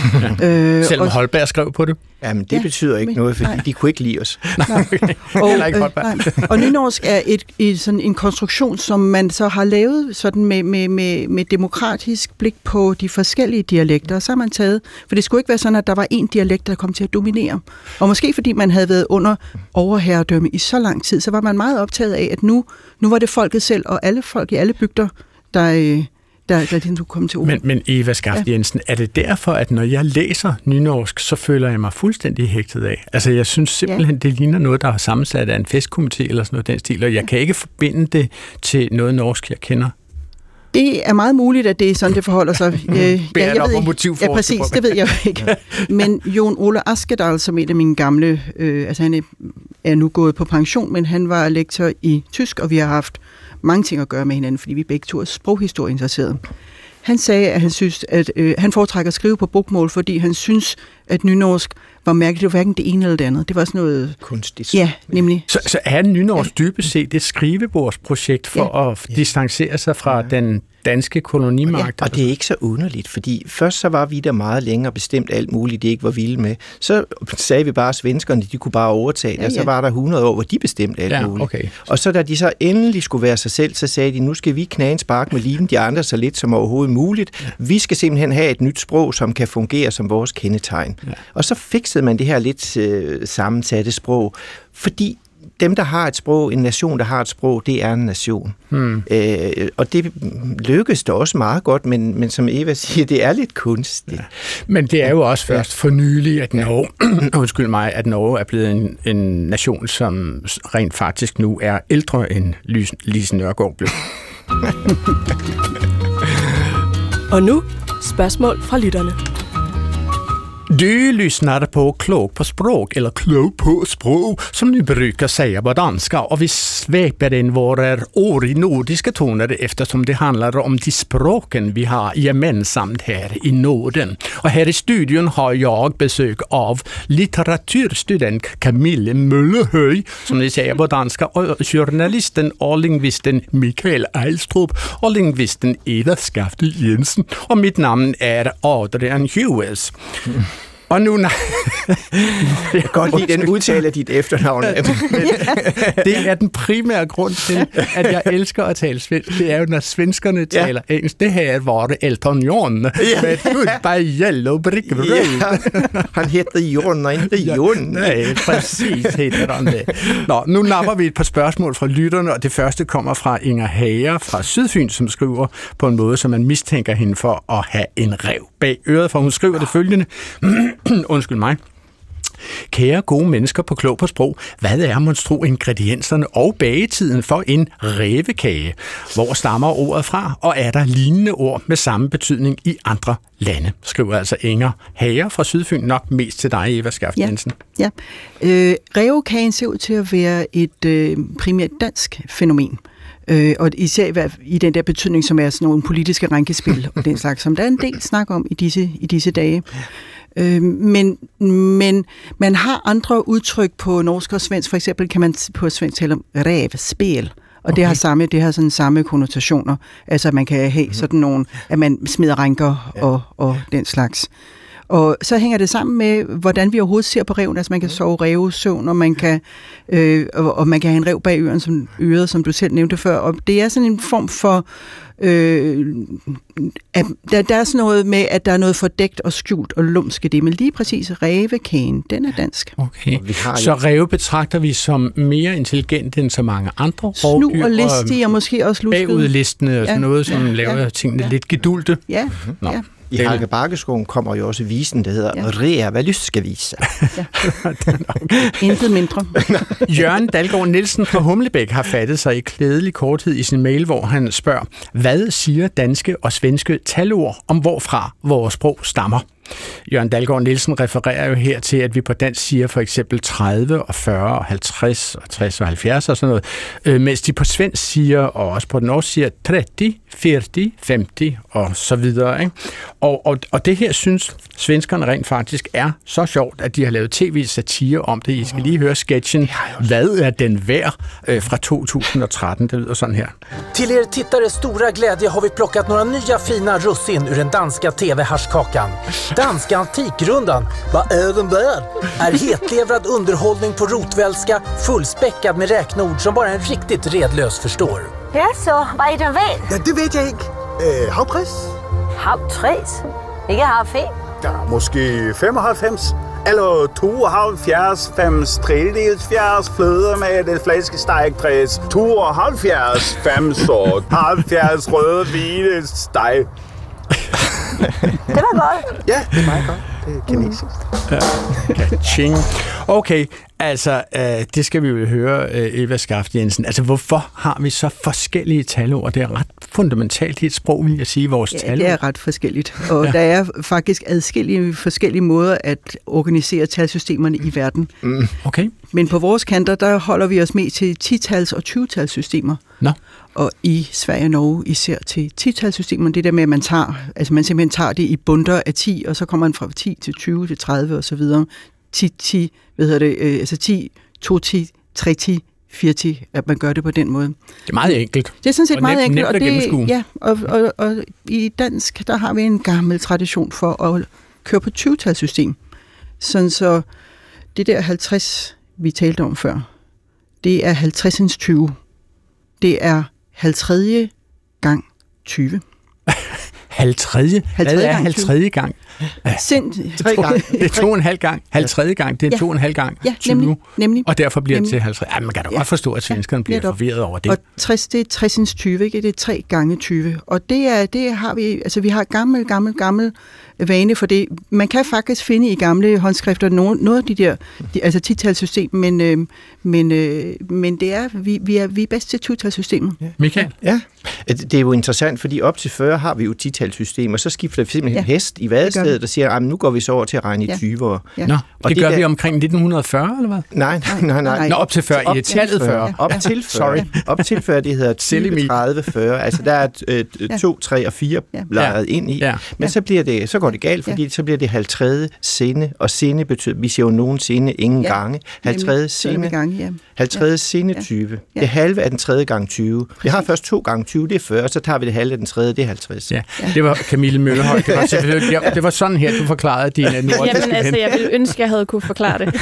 øh, Selvom Holberg skrev på det?
Jamen, det ja, betyder ikke men, noget, fordi nej. de kunne ikke lide os.
Nej. og, øh, nej. og nynorsk er et, et, sådan en konstruktion, som man så har lavet sådan med, med, med, med demokratisk blik på de forskellige dialekter. Og så har man taget, for det skulle ikke være sådan, at der var en dialekt, der kom til at dominere. Og måske fordi man havde været under overherredømme i så lang tid, så var man meget optaget af, at nu, nu var det folket selv, og alle folk i alle bygder, der... Der, der den, du kom til ord.
Men, men Eva Skaft Jensen, ja. Er det derfor, at når jeg læser nynorsk, så føler jeg mig fuldstændig hægtet af? Altså, jeg synes simpelthen, ja. det ligner noget, der er sammensat af en festkomité eller sådan noget den stil, og jeg kan ikke forbinde det til noget norsk, jeg kender.
Det er meget muligt, at det er sådan, det forholder sig.
Øh, ja, jeg ved
ikke. Ja, præcis, det ved jeg ikke. Men Jon Ole Askedal, som en af mine gamle, øh, altså han er, er nu gået på pension, men han var lektor i tysk, og vi har haft mange ting at gøre med hinanden, fordi vi begge to er sproghistorieinteresserede. Han sagde, at han synes, at øh, han foretrækker at skrive på bokmål, fordi han synes, at nynorsk var mærkeligt. Det var hverken det ene eller det andet. Det var sådan noget...
kunstigt.
Ja, nemlig.
Så, så er nynorsk dybest set et skrivebordsprojekt for ja. at distancere sig fra ja. den danske kolonimagt?
Ja, og det er ikke så underligt, fordi først så var vi der meget længere bestemt alt muligt, det ikke var vilde med. Så sagde vi bare, at svenskerne, de kunne bare overtage det, ja, ja. og så var der hundrede år, hvor de bestemte alt
ja,
muligt.
Okay.
Og så da de så endelig skulle være sig selv, så sagde de, nu skal vi knæe en spark med liven, de andre så lidt som overhovedet muligt. Ja. Vi skal simpelthen have et nyt sprog, som kan fungere som vores kendetegn. Ja. Og så fiksede man det her lidt øh, sammensatte sprog, fordi dem, der har et sprog, en nation, der har et sprog, det er en nation. Hmm. Øh, og det lykkes da også meget godt, men, men som Eva siger, det er lidt kunstigt. Ja.
Men det er jo også først for nylig, at Norge, undskyld mig, at Norge er blevet en, en nation, som rent faktisk nu er ældre end Lise Nørgaard blev.
Og nu spørgsmål fra lytterne.
Du lyssnar på Klok på språk, eller Klok på språk, som ni brukar säga på danska, och vi sveper in våra ord i nordiska toner eftersom det handlar om de språken vi har gemensamt här i Norden. Och här i studion har jag besök av litteraturstudent Camille Møllehøj, som ni säger på danska, och journalisten och lingvisten Mikael Ejlstrup och lingvisten Eva Skafte Jensen. Och mitt namn är Adrian Hughes. Mm. Og nu...
Jeg kan godt lide den udtale af dit efternavn.
Det er den primære grund til, at jeg elsker at tale svensk. Det er jo, når svenskerne taler ja. engelsk. Det her var Elton John. Ja. Med Goodbye Yellow Brick Road.
Ja. Han heter John, og ikke John.
Nej, præcis hedder han det. Nå, nu napper vi et par spørgsmål fra lytterne, og det første kommer fra Inger Hager fra Sydfyn, som skriver på en måde, som man mistænker hende for at have en ræv bag øret, for hun skriver det følgende... Undskyld mig. Kære gode mennesker på Klog på Sprog, hvad er monstro ingredienserne og bagetiden for en rævekage? Hvor stammer ordet fra, og er der lignende ord med samme betydning i andre lande? Skriver altså Inger Hager fra Sydfyn, nok mest til dig, Eva Skafte Jensen.
Ja, ja. Øh, rævekagen ser ud til at være et øh, primært dansk fænomen. Øh, og især i den der betydning, som er sådan nogle politiske rænkespil og den slags, som der er en del snak om i disse, i disse dage. Øh, men, men man har andre udtryk på norsk og svensk. For eksempel kan man på svensk tale om rævspil, og okay. det har samme, det har sådan samme konnotationer. Altså at man kan have sådan nogle, at man smider rænker og, og den slags. Og så hænger det sammen med, hvordan vi overhovedet ser på ræven. Altså man kan sove rævesøvn, og man kan, øh, og, og man kan have en ræv bag øren, som, øret, som du selv nævnte før. Og det er sådan en form for... Øh, at der, der er sådan noget med, at der er noget fordækt og skjult og lumsk i det. Men lige præcis rævekagen, den er dansk.
Okay. Så ræve betragter vi som mere intelligente end så mange andre
rovdyr. Snu og listige, og måske også luskede.
Bagudlistende og sådan ja. noget, som laver ja. tingene ja. lidt gedulte.
Ja,
Nå.
ja.
I Harke Bakkeskoven kommer jo også visen, der hedder ja. Rea Valyskevise.
Ja. Intet mindre.
Jørgen Dalgaard Nielsen fra Humlebæk har fattet sig i klædelig korthed i sin mail, hvor han spørger, hvad siger danske og svenske talord om hvorfra vores sprog stammer? Jørgen Dalgaard Nielsen refererer jo her til, at vi på dansk siger for eksempel tredive og fyrre og halvtreds og tres og halvfjerds og sådan noget, øh, mens de på svensk siger, og også på norsk siger tretti, fyrre, femti og så videre. Ikke? Og, og, og det her synes svenskerne rent faktisk er så sjovt, at de har lavet tv-satire om det. I skal lige høre sketchen Hvad er den værd? Øh, fra to tusind og tretten. Det lyder sådan her.
Till er tittare stora glädje har vi plockat några nya fina russin ur den danska tv-härskakan. Danska Antikrundan, vad är den där? Är hetlevrad underhållning på rotvälska, fullspäckad med räknord som bara en riktigt redlös förstår.
Ja, så vad är den väl?
Ja, det vet jag inte. Øh, havpris?
Havtræs? Ikke havfem?
Ja, måske femoghalvfems. Eller tooghalvfjerds, fem tredjedelsfjerds fløde med et flæskestegtræs. tooghalvfjerds, fem sort, halvfjerds røde hvide steg.
Det var godt.
Ja, det er meget godt. Det er kinesisk.
Ka-ching. Okay, altså, øh, det skal vi jo høre, øh, Eva Skafte Jensen. Altså, hvorfor har vi så forskellige talord? Det er ret fundamentalt i et sprog, vil jeg sige, vores
ja,
talord.
det er ret forskelligt. Og
ja.
der er faktisk adskillige forskellige måder at organisere talsystemerne i verden.
Mm. Okay.
Men på vores kanter, der holder vi os mest til ti-tals- og tyve-talssystemer.
Nå.
Og i Sverige og Norge især til ti-talssystemerne. Det der med, at man tager, altså man simpelthen tager det i bunter af ti, og så kommer man fra ti til tyve til tredive og så videre. ti, ti, hvad hedder det, øh, altså ti, to ti, tre ti, fire ti, at man gør det på den måde.
Det er meget enkelt.
Det er sådan set
og
meget
nemt,
enkelt.
Nemt at gennemskue.
Ja, og, og, og i dansk, der har vi en gammel tradition for at køre på tyve-talssystem. Sådan så det der halvtreds, vi talte om før, det er halvtredsens tyve. Det er halvtredje gang tyve.
Halvtredje? Hvad er halvtredje gang?
Sind,
tre gange. Det er to og en halv gang. Halvtredje gang, det er ja. to og en halv gang.
Ja, nemlig, nemlig.
Og derfor bliver
nemlig.
det til halvtreds. Ja, man kan da ja. godt forstå, at svenskerne ja, bliver forvirret over det.
Og tres, det er tressens tyve, ikke? Det er tre gange tyve. Og det, er, det har vi, altså vi har gammel, gammel, gammel vane for det. Man kan faktisk finde i gamle håndskrifter noget, noget af de der, de, altså ti-talssystem, men, øh, men, øh, men det er, vi, vi er, vi er bedst til tyve-talssystemet.
Ja. Michael?
Ja, det er jo interessant, fordi op til fyrre har vi jo ti-talssystem, og så skifter vi simpelthen ja. hest i vadestedet stedet og siger, at nu går vi så over til at regne i
Ja.
tyvere.
Ja.
Nå,
Og
det
det
gør
der-
vi omkring nitten fyrre, eller hvad?
Nej, nej, nej. nej.
Nå, op til fyrre.
Op
I tallet fyrre.
Op til fyrre.
Sorry.
Op til fyrre, det hedder tyve, tredive, fyrre. Altså, der er øh, to, tre og fire lejet ind i.
Ja.
Men så, bliver det, så går det galt, fordi så bliver det halvtreds sinde, og sinde betyder, vi siger jo nogensinde ingen
Ja.
gange. halvtreds
Så er det med
sinde,
gange, ja.
halvtreds sinde tyve. Det halve er den tredje gang tyve. Vi har først to gange tyve, det er fyrre, så tager vi det halve af den tredje, det er halvtreds.
Ja, det var Camille Møllerhøj. Det var, selvfølgelig- ja, det var sådan her, du forklarede dine nordiske
Jamen altså, jeg ville ønske, jeg havde kunne forklare det.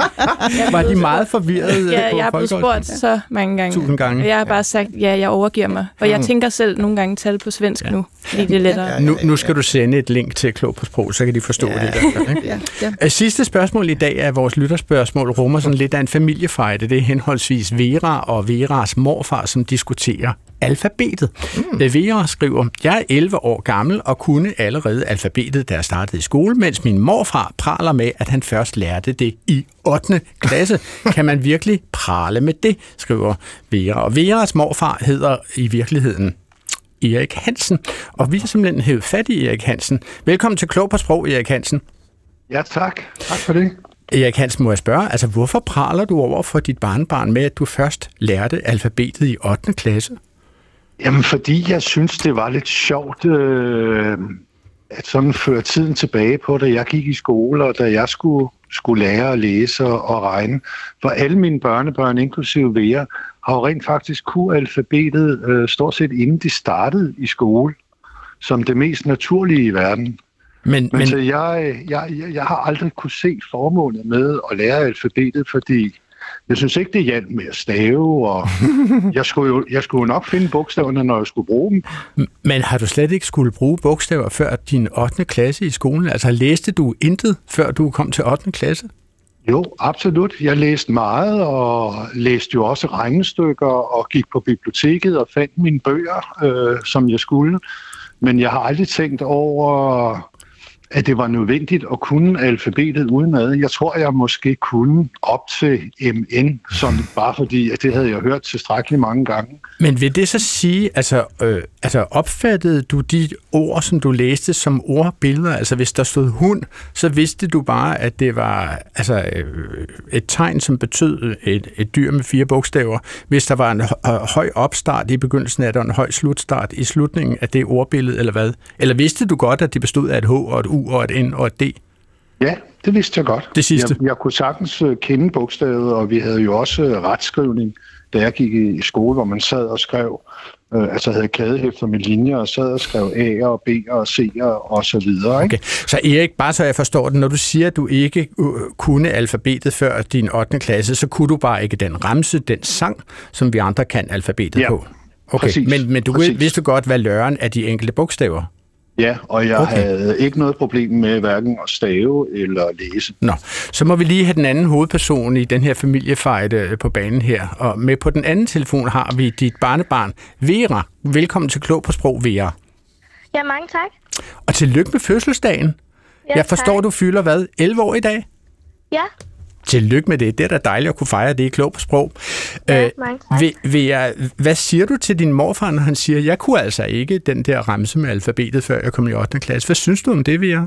Var de meget forvirrede
Ja,
på
jeg er blevet
folkeskolen?
spurgt så mange gange.
Tusind gange.
Og jeg har bare sagt, ja, jeg overgiver mig. Og jeg
Mm.
tænker selv nogle gange tal på svensk ja. nu, fordi det er lettere.
Nu, nu skal du sende et link til Klog på Sprog, så kan de forstå ja. det. Der, ikke?
Ja, ja.
Sidste spørgsmål i dag er vores lytterspørgsmål, rummer sådan lidt af en familiefejde. Det er henholdsvis Vera og Veras morfar, som diskuterer alfabetet. Mm. Vera skriver, jeg er elleve år gammel og kunne allerede alfabetet, da jeg startede i skole, mens min morfar praler med, at han først lærte det i ottende klasse. Kan man virkelig prale med det, skriver Vera. Og Veras morfar hedder i virkeligheden Erik Hansen, og vi har simpelthen hævet fat i Erik Hansen. Velkommen til Klog på Sprog, Erik Hansen.
Ja, tak. Tak for det.
Erik Hansen, må jeg spørge, altså hvorfor praler du over for dit barnebarn med, at du først lærte alfabetet i ottende klasse?
Jamen, fordi jeg synes, det var lidt sjovt øh, at sådan føre tiden tilbage på, da jeg gik i skole, og da jeg skulle, skulle lære at læse og regne. For alle mine børnebørn, inklusive Vera, har jo rent faktisk kunne alfabetet øh, stort set inden de startede i skole, som det mest naturlige i verden.
Men,
men,
men...
Så jeg, jeg, jeg, jeg har aldrig kunne se formålet med at lære alfabetet, fordi jeg synes ikke, det hjalp med at stave, og jeg skulle jo jeg skulle nok finde bogstaverne, når jeg skulle bruge dem.
Men har du slet ikke skulle bruge bogstaver før din ottende klasse i skolen? Altså læste du intet, før du kom til ottende klasse?
Jo, absolut. Jeg læste meget, og læste jo også regnestykker, og gik på biblioteket og fandt mine bøger, øh, som jeg skulle. Men jeg har aldrig tænkt over, at det var nødvendigt at kunne alfabetet udenad. Jeg tror, jeg måske kunne op til M N, sådan bare fordi, at det havde jeg hørt tilstrækkeligt mange gange.
Men vil det så sige, altså, øh, altså opfattede du de ord, som du læste som ordbilleder? Altså hvis der stod hund, så vidste du bare, at det var altså, øh, et tegn, som betød et, et dyr med fire bogstaver. Hvis der var en høj opstart i begyndelsen af det, og en høj slutstart i slutningen af det ordbillede, eller hvad? Eller vidste du godt, at det bestod af et H og et U og et N og et D?
Ja, det vidste jeg godt.
Det sidste?
Jeg, jeg kunne sagtens kende bogstavet, og vi havde jo også retskrivning, da jeg gik i skole, hvor man sad og skrev, øh, altså havde kædehæfter med linjer, og sad og skrev A'er og B'er og C'er og så videre. Ikke?
Okay. Så Erik, bare så jeg forstår det, når du siger, at du ikke øh, kunne alfabetet før din ottende klasse, så kunne du bare ikke den ramse, den sang, som vi andre kan alfabetet
ja,
på. Okay.
Præcis,
men, men du
præcis.
vidste godt, hvad løren af de enkelte bogstaver?
Ja, og jeg okay. havde ikke noget problem med hverken at stave eller læse.
Nå, så må vi lige have den anden hovedperson i den her familiefejde på banen her. Og med på den anden telefon har vi dit barnebarn, Vera. Velkommen til Klog på Sprog, Vera.
Ja, mange tak.
Og tillykke med fødselsdagen.
Ja,
jeg forstår,
tak.
du fylder hvad? elleve år i dag?
Ja.
Tillykke med det. Det er da dejligt at kunne fejre det i Klog på Sprog.
Ja,
øh,
mange tak.
Ved, ved, hvad siger du til din morfar, når han siger, jeg kunne altså ikke den der ramse med alfabetet, før jeg kom i ottende klasse? Hvad synes du om det, Vera?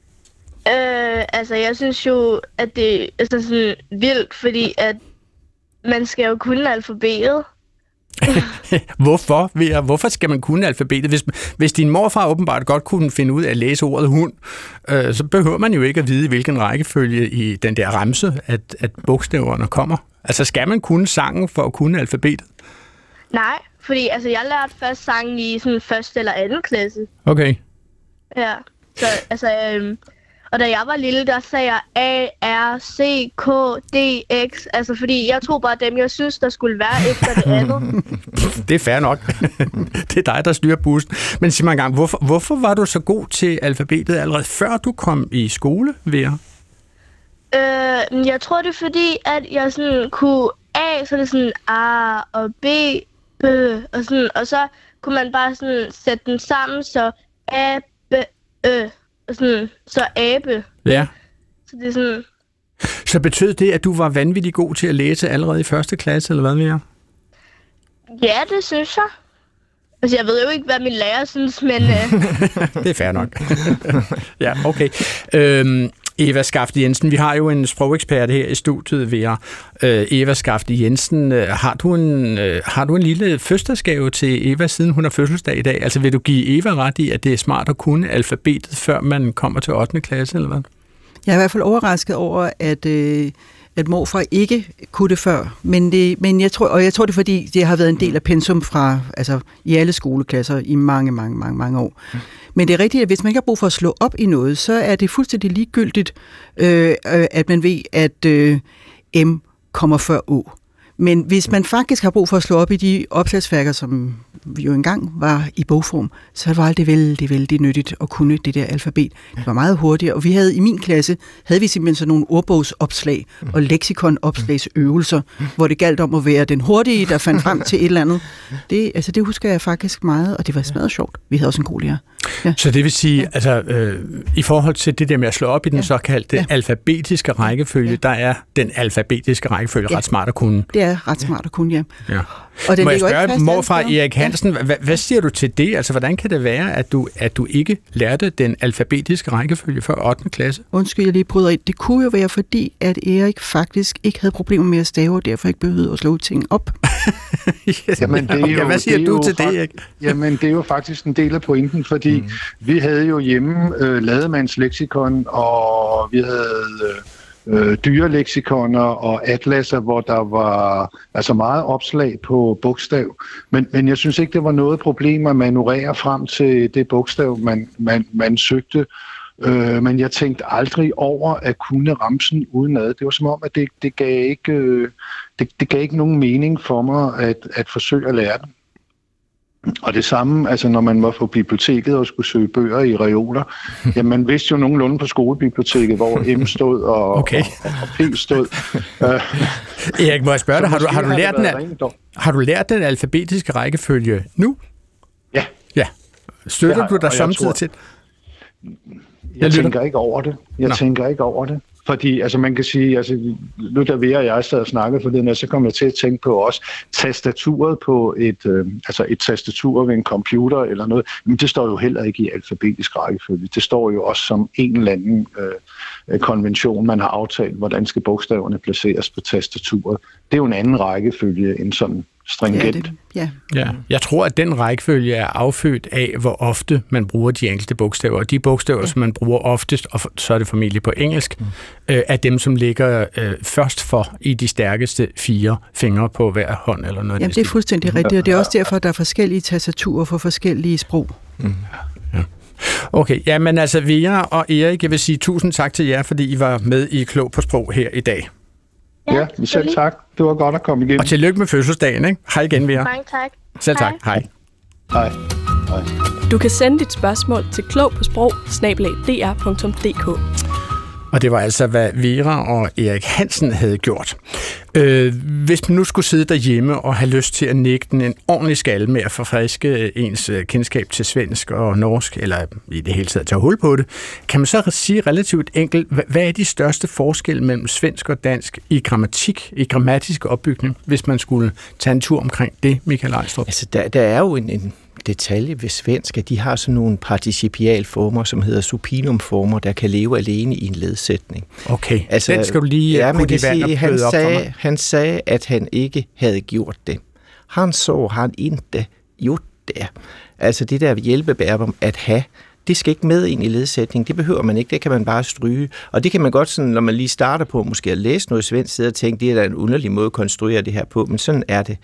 Øh, altså, jeg synes jo, at det er sådan vildt, fordi at man skal jo kunne alfabetet.
Hvorfor, Vera? Hvorfor skal man kunne alfabetet? Hvis, hvis din morfar åbenbart godt kunne finde ud af at læse ordet hund, øh, så behøver man jo ikke at vide, hvilken rækkefølge i den der ramse, at, at bogstaverne kommer. Altså, skal man kunne sangen for at kunne alfabetet?
Nej, fordi altså, jeg lærte først sangen i sådan første eller anden klasse.
Okay.
Ja, så altså... Øh, og da jeg var lille, der sagde jeg A, R, C, K, D, X. Altså, fordi jeg tog bare dem, jeg synes, der skulle være efter det andet.
Det er fair nok. Det er dig, der styrer bussen. Men sig mig engang, hvorfor, hvorfor var du så god til alfabetet allerede før du kom i skole, Vera?
Øh, jeg tror, det er fordi, at jeg sådan kunne A, så er det sådan A og B, B, og sådan. Og så kunne man bare sådan sætte dem sammen, så A, B, Ø. Sådan, så abe.
Ja.
Så det er sådan...
Så betød det, at du var vanvittig god til at læse allerede i første klasse, eller hvad, Vera?
Ja, det synes jeg. Altså, jeg ved jo ikke, hvad min lærer synes, men... Øh...
Det er fair nok. Ja, okay. Øhm, Eva Skafte Jensen, vi har jo en sprogekspert her i studiet, Vera. Øh, Eva Skafte Jensen, øh, har, du en, øh, har du en lille fødselsdagsgave til Eva, siden hun har fødselsdag i dag? Altså, vil du give Eva ret i, at det er smart at kunne alfabetet, før man kommer til ottende klasse, eller hvad?
Jeg er i hvert fald overrasket over, at... Øh at morfar ikke kunne det før, men, det, men jeg tror, og jeg tror det er, fordi det har været en del af pensum fra, altså i alle skoleklasser i mange, mange, mange, mange år. Men det er rigtigt, at hvis man ikke har brug for at slå op i noget, så er det fuldstændig ligegyldigt, øh, at man ved, at øh, M kommer før Å. Men hvis man faktisk har brug for at slå op i de opslagsværker, som vi jo engang var i bogform, så var det vældig, vældig nyttigt at kunne det der alfabet. Det var meget hurtigt, og vi havde i min klasse, havde vi simpelthen sådan nogle ordbogsopslag og leksikonopslagsøvelser, hvor det galt om at være den hurtige, der fandt frem til et eller andet. Det, altså det husker jeg faktisk meget, og det var smadret sjovt. Vi havde også en god lærer. Ja.
Så det vil sige, ja. altså øh, i forhold til det der med at slå op i den ja. såkaldte ja. alfabetiske rækkefølge, ja. der er den alfabetiske rækkefølge ja. ret smart at kunne.
Det er ret smart at kunne, ja.
ja.
Og den
Må jeg spørge morfar Erik Hansen, ja. hvad, hvad siger du til det? Altså, hvordan kan det være, at du, at du ikke lærte den alfabetiske rækkefølge før ottende klasse?
Undskyld, jeg lige bryder ind. Det kunne jo være fordi, at Erik faktisk ikke havde problemer med at stave, og derfor ikke behøvede at slå ting op.
Jamen, det er jo,
okay, hvad siger
det er
du
jo
til det, Erik?
Jamen, det er jo faktisk en del af pointen, fordi mm. vi havde jo hjemme øh, lademandsleksikon, og vi havde... Øh, Øh, dyreleksikoner og atlasser, hvor der var altså meget opslag på bogstav. Men, men jeg synes ikke, det var noget problem at manøvrere frem til det bogstav, man, man, man søgte. Øh, men jeg tænkte aldrig over at kunne ramsen udenad. Det var som om, at det, det, gav, ikke, øh, det, det gav ikke nogen mening for mig at, at forsøge at lære det. Og det samme, altså når man var på biblioteket og skulle søge bøger i reoler, jamen man vidste jo nogenlunde på skolebiblioteket, hvor M stod og,
okay.
og, og P stod.
Erik, må jeg spørge dig, har du, har, du lært den, har du lært den alfabetiske rækkefølge nu?
Ja.
Ja. Støtter du dig samtidig til?
Jeg, jeg tænker ikke over det. Jeg Nå. tænker ikke over det. Fordi altså man kan sige, altså nu da Vera og jeg sad og snakkede for den, så kom jeg til at tænke på også tastaturet på et, øh, altså et tastatur ved en computer eller noget. Men det står jo heller ikke i alfabetisk rækkefølge. Det står jo også som en eller anden øh, konvention, man har aftalt, hvordan skal bogstaverne placeres på tastaturet. Det er jo en anden rækkefølge end sådan stringent. Ja, det,
ja.
Ja. Jeg tror, at den rækkefølge er affødt af, hvor ofte man bruger de enkelte bogstaver. Og de bogstaver, ja. som man bruger oftest, og så er det formentlig på engelsk, mm. øh, er dem, som ligger øh, først for i de stærkeste fire fingre på hver hånd eller noget.
Jamen, det er fuldstændig rigtigt, og det er også derfor, at der er forskellige tastaturer for forskellige sprog.
Mm. Ja. Okay, ja, men altså Vera og Erik, jeg vil sige tusind tak til jer, fordi I var med i Klog på Sprog her i dag.
Ja, selv tak. Det var godt at komme igennem.
Og tillykke med fødselsdagen, ikke? Hej igen, Vera.
Mange tak.
Selv tak. Hej.
Hej. Hej.
Du kan sende dit spørgsmål til klog på sprog snabel-a d r punktum d k.
Og det var altså, hvad Vera og Erik Hansen havde gjort. Øh, hvis man nu skulle sidde derhjemme og have lyst til at nikke den en ordentlig skalle med at forfriske ens kendskab til svensk og norsk, eller i det hele taget tage hul på det, kan man så sige relativt enkelt, hvad er de største forskelle mellem svensk og dansk i grammatik, i grammatisk opbygning, hvis man skulle tage en tur omkring det, Michael Ejstrup?
Altså, der, der er jo en... en detalje ved svensk, at de har sådan nogle participialformer, som hedder supinumformer, der kan leve alene i en ledsætning.
Okay, altså, den skal du lige
ja,
putte i vand og
han
bløde op
sagde,
for mig.
Han sagde, at han ikke havde gjort det. Han så, han ikke gjort det. Altså det der hjælpeverb at have, det skal ikke med ind i ledsætning. Det behøver man ikke, det kan man bare stryge. Og det kan man godt, sådan, når man lige starter på måske at læse noget svensk, sidde og tænke, det er da en underlig måde at konstruere det her på, men sådan er det.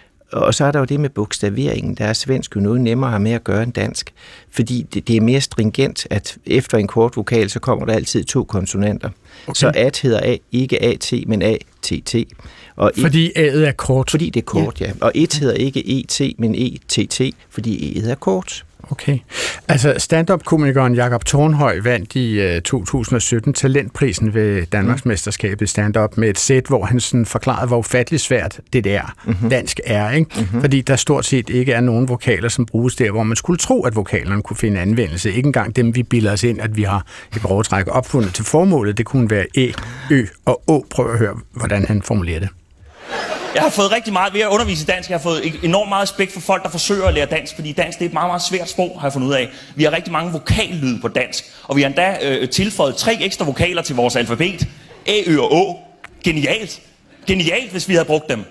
Og så er der jo det med bogstaveringen. Der er svensk jo noget nemmere med at gøre end dansk, fordi det, det er mere stringent, at efter en kort vokal, så kommer der altid to konsonanter. Okay. Så at hedder A, ikke A T, men A T T. Og
fordi A'et er kort?
Fordi det er kort, ja. ja. Og et hedder ikke E T, men E T T, fordi E'et er kort.
Okay. Altså stand-up-komikeren Jakob Tornhøj vandt i uh, to tusind og sytten talentprisen ved Danmarksmesterskabet stand-up med et sæt, hvor han sådan forklarede, hvor ufatteligt svært det der mm-hmm. dansk er, ikke? Mm-hmm. Fordi der stort set ikke er nogen vokaler, som bruges der, hvor man skulle tro, at vokalerne kunne finde anvendelse. Ikke engang dem, vi bilder os ind, at vi har i grove træk opfundet til formålet. Det kunne være Æ, Ø og Å. Prøv at høre, hvordan han formulerer det.
Jeg har fået rigtig meget ved at undervise i dansk. Jeg har fået enormt meget respekt for folk, der forsøger at lære dansk, fordi dansk det er et meget, meget svært sprog, har jeg fundet ud af. Vi har rigtig mange vokallyde på dansk, og vi har endda øh, tilføjet tre ekstra vokaler til vores alfabet. A, Ø og Å. Genialt. Genialt, hvis vi havde brugt dem.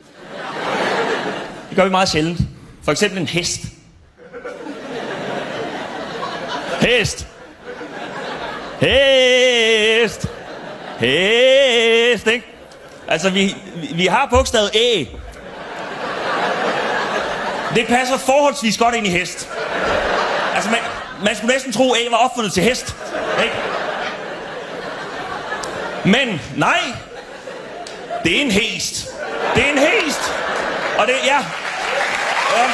Det gør vi meget sjældent. For eksempel en hest. Hest. Hest. Hest, ikke? Altså, vi, vi har bogstavet Æ. Det passer forholdsvis godt ind i hest. Altså, man, man skulle næsten tro, Æ var opfundet til hest. Ikke? Men nej, det er en hest. Det er en hest. Og det, ja... Um,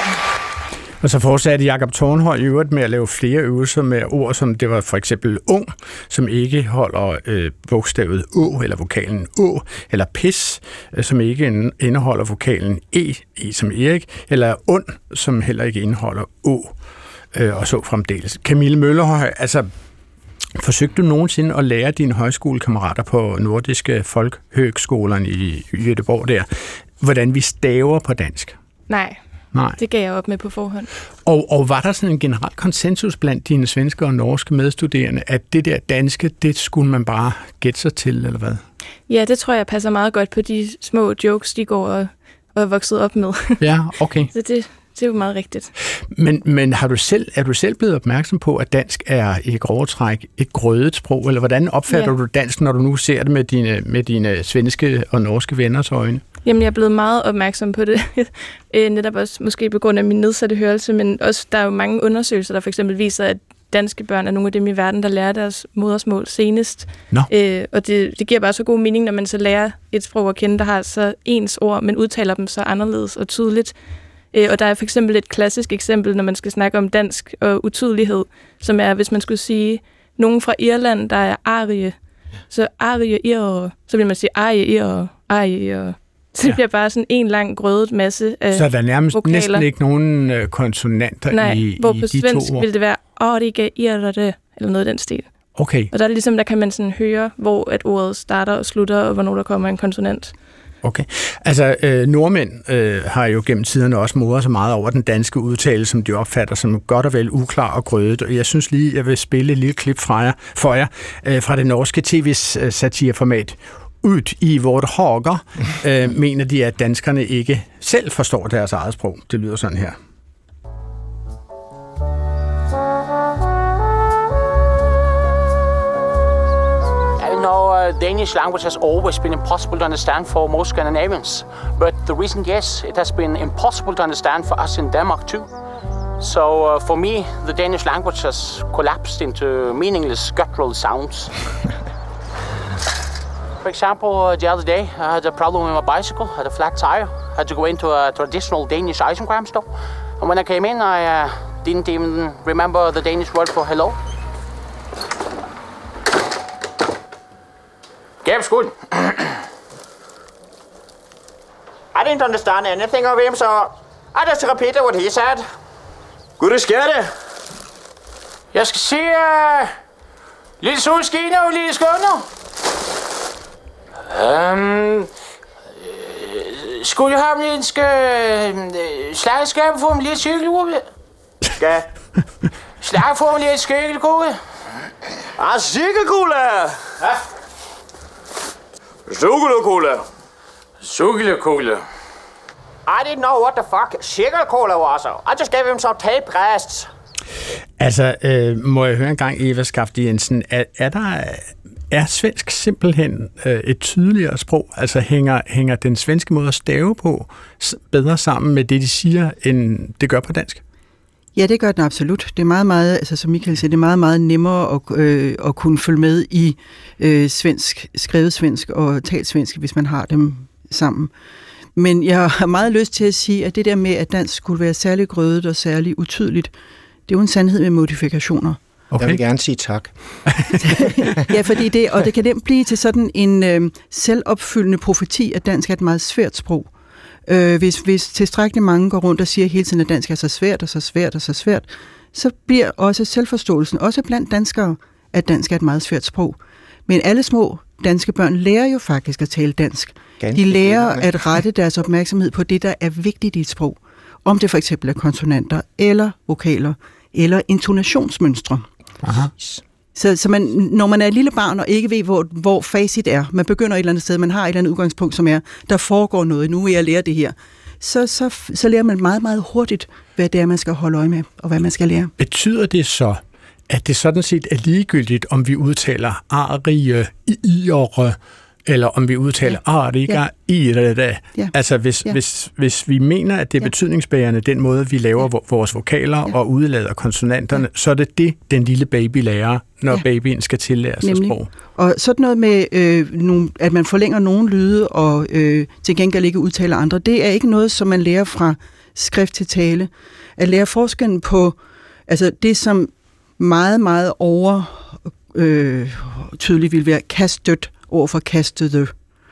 Og så fortsatte Jakob Tornhøj i øvrigt med at lave flere øvelser med ord, som det var for eksempel ung, som ikke holder øh, bogstavet Å, eller vokalen Å, eller pis, øh, som ikke indeholder vokalen E, E som Erik, eller und, som heller ikke indeholder Å, øh, og så fremdeles. Camille Møllerhøj, altså, forsøgte du nogensinde at lære dine højskolekammerater på nordiske folkhøgskolerne i Göteborg der, hvordan vi staver på dansk?
Nej.
Nej.
Det gav jeg op med på forhånd.
Og, og var der sådan en generel konsensus blandt dine svenske og norske medstuderende, at det der danske, det skulle man bare gætte sig til, eller hvad?
Ja, det tror jeg passer meget godt på de små jokes, de går og, og er vokset op med.
Ja, okay.
Så det, det er jo meget rigtigt.
Men, men har du selv, er du selv blevet opmærksom på, at dansk er i grove træk et grødet sprog, eller hvordan opfatter ja. du dansk, når du nu ser det med dine, med dine svenske og norske venners øjne?
Jamen, jeg er blevet meget opmærksom på det. Netop også måske på grund af min nedsatte hørelse, men også der er jo mange undersøgelser, der for eksempel viser, at danske børn er nogle af dem i verden, der lærer deres modersmål senest.
No.
Øh, og det, det giver bare så god mening, når man så lærer et sprog at kende, der har så ens ord, men udtaler dem så anderledes og tydeligt. Øh, og der er for eksempel et klassisk eksempel, når man skal snakke om dansk og utydelighed, som er, hvis man skulle sige, nogen fra Irland, der er arie, så arie irre, så vil man sige arie irre, arie irre. Så det ja. bliver bare sådan en lang grødet masse af
Så der er nærmest
vokaler.
Næsten ikke nogen øh, konsonanter
Nej,
i,
hvor
i
på
de
svensk
to ord?
vil det være arie irre, eller noget af den stil.
Okay.
Og der er det ligesom, der kan man sådan høre, hvor at ordet starter og slutter, og hvornår der kommer en konsonant.
Okay. Altså, øh, nordmænd øh, har jo gennem tiderne også modet så meget over den danske udtale, som de opfatter som godt og vel uklar og grødet. Og jeg synes lige, jeg vil spille et lille klip fra jer, for jer øh, fra det norske tv-satireformat Ud i vort hager, øh, mener de, at danskerne ikke selv forstår deres eget sprog. Det lyder sådan her.
You know, uh, Danish language has always been impossible to understand for most Scandinavians. But the recent years, it has been impossible to understand for us in Denmark too. So uh, for me, the Danish language has collapsed into meaningless guttural sounds. For example, uh, the other day, I had a problem with my bicycle, had a flat tire. I had to go into a traditional Danish ice cream store. And when I came in, I uh, didn't even remember the Danish word for hello. Gav skud. I didn't understand anything of him, so I just repeated what he said.
Gud, sker det?
Jeg skal se... Uh, lille solskinner og lille skønner. Um, skulle jeg have en skal slagskab for en lille cykelgruppe?
Skal?
Slag for en lille cykelgruppe?
Ah, cykelgruppe!
Ja.
Cykelgruppe.
Cykelgruppe.
I didn't know what the fuck cykelgruppe was. I just gave him some tape rests.
Altså, øh, må jeg høre en gang, Eva Skafte Jensen, er, er der... Er svensk simpelthen øh, et tydeligere sprog? Altså hænger, hænger den svenske måde at stave på bedre sammen med det, de siger, end det gør på dansk?
Ja, det gør den absolut. Det er meget, meget, altså som Michael siger, det er meget, meget nemmere at, øh, at kunne følge med i øh, svensk, skrevet svensk og talt svensk, hvis man har dem sammen. Men jeg har meget lyst til at sige, at det der med, at dansk skulle være særlig grødet og særlig utydeligt, det er jo en sandhed med modifikationer.
Okay. Jeg vil gerne sige tak.
Ja, fordi det, og det kan nemt blive til sådan en øh, selvopfyldende profeti, at dansk er et meget svært sprog. Øh, hvis, hvis tilstrækkeligt mange går rundt og siger hele tiden, at dansk er så svært og så svært og så svært, så bliver også selvforståelsen, også blandt danskere, at dansk er et meget svært sprog. Men alle små danske børn lærer jo faktisk at tale dansk.
Ganske
De lærer
sikkert.
at rette deres opmærksomhed på det, der er vigtigt i et sprog. Om det for eksempel er konsonanter, eller vokaler, eller intonationsmønstre.
Aha.
Så, så man, når man er et lille barn og ikke ved, hvor, hvor facit er, man begynder et eller andet sted, man har et eller andet udgangspunkt, som er, der foregår noget, nu vil jeg lære det her, så, så, så lærer man meget, meget hurtigt, hvad det er, man skal holde øje med, og hvad man skal lære.
Betyder det så, at det sådan set er ligegyldigt, om vi udtaler arie, iere, eller om vi udtaler ja. ariga, ja. irada?
Ja.
Altså, hvis,
Ja.
hvis, hvis vi mener, at det er
Ja.
betydningsbærende, den måde, vi laver ja. vores vokaler ja. og udlader konsonanterne, ja. så er det det, den lille baby lærer, når ja. babyen skal tillære sig sprog.
Og sådan noget med, øh, nogle, at man forlænger nogle lyde, og øh, til gengæld ikke udtaler andre, det er ikke noget, som man lærer fra skrift til tale. At lære forskellen på, altså det, som meget, meget over øh, tydeligt vil være kastet over for kastede.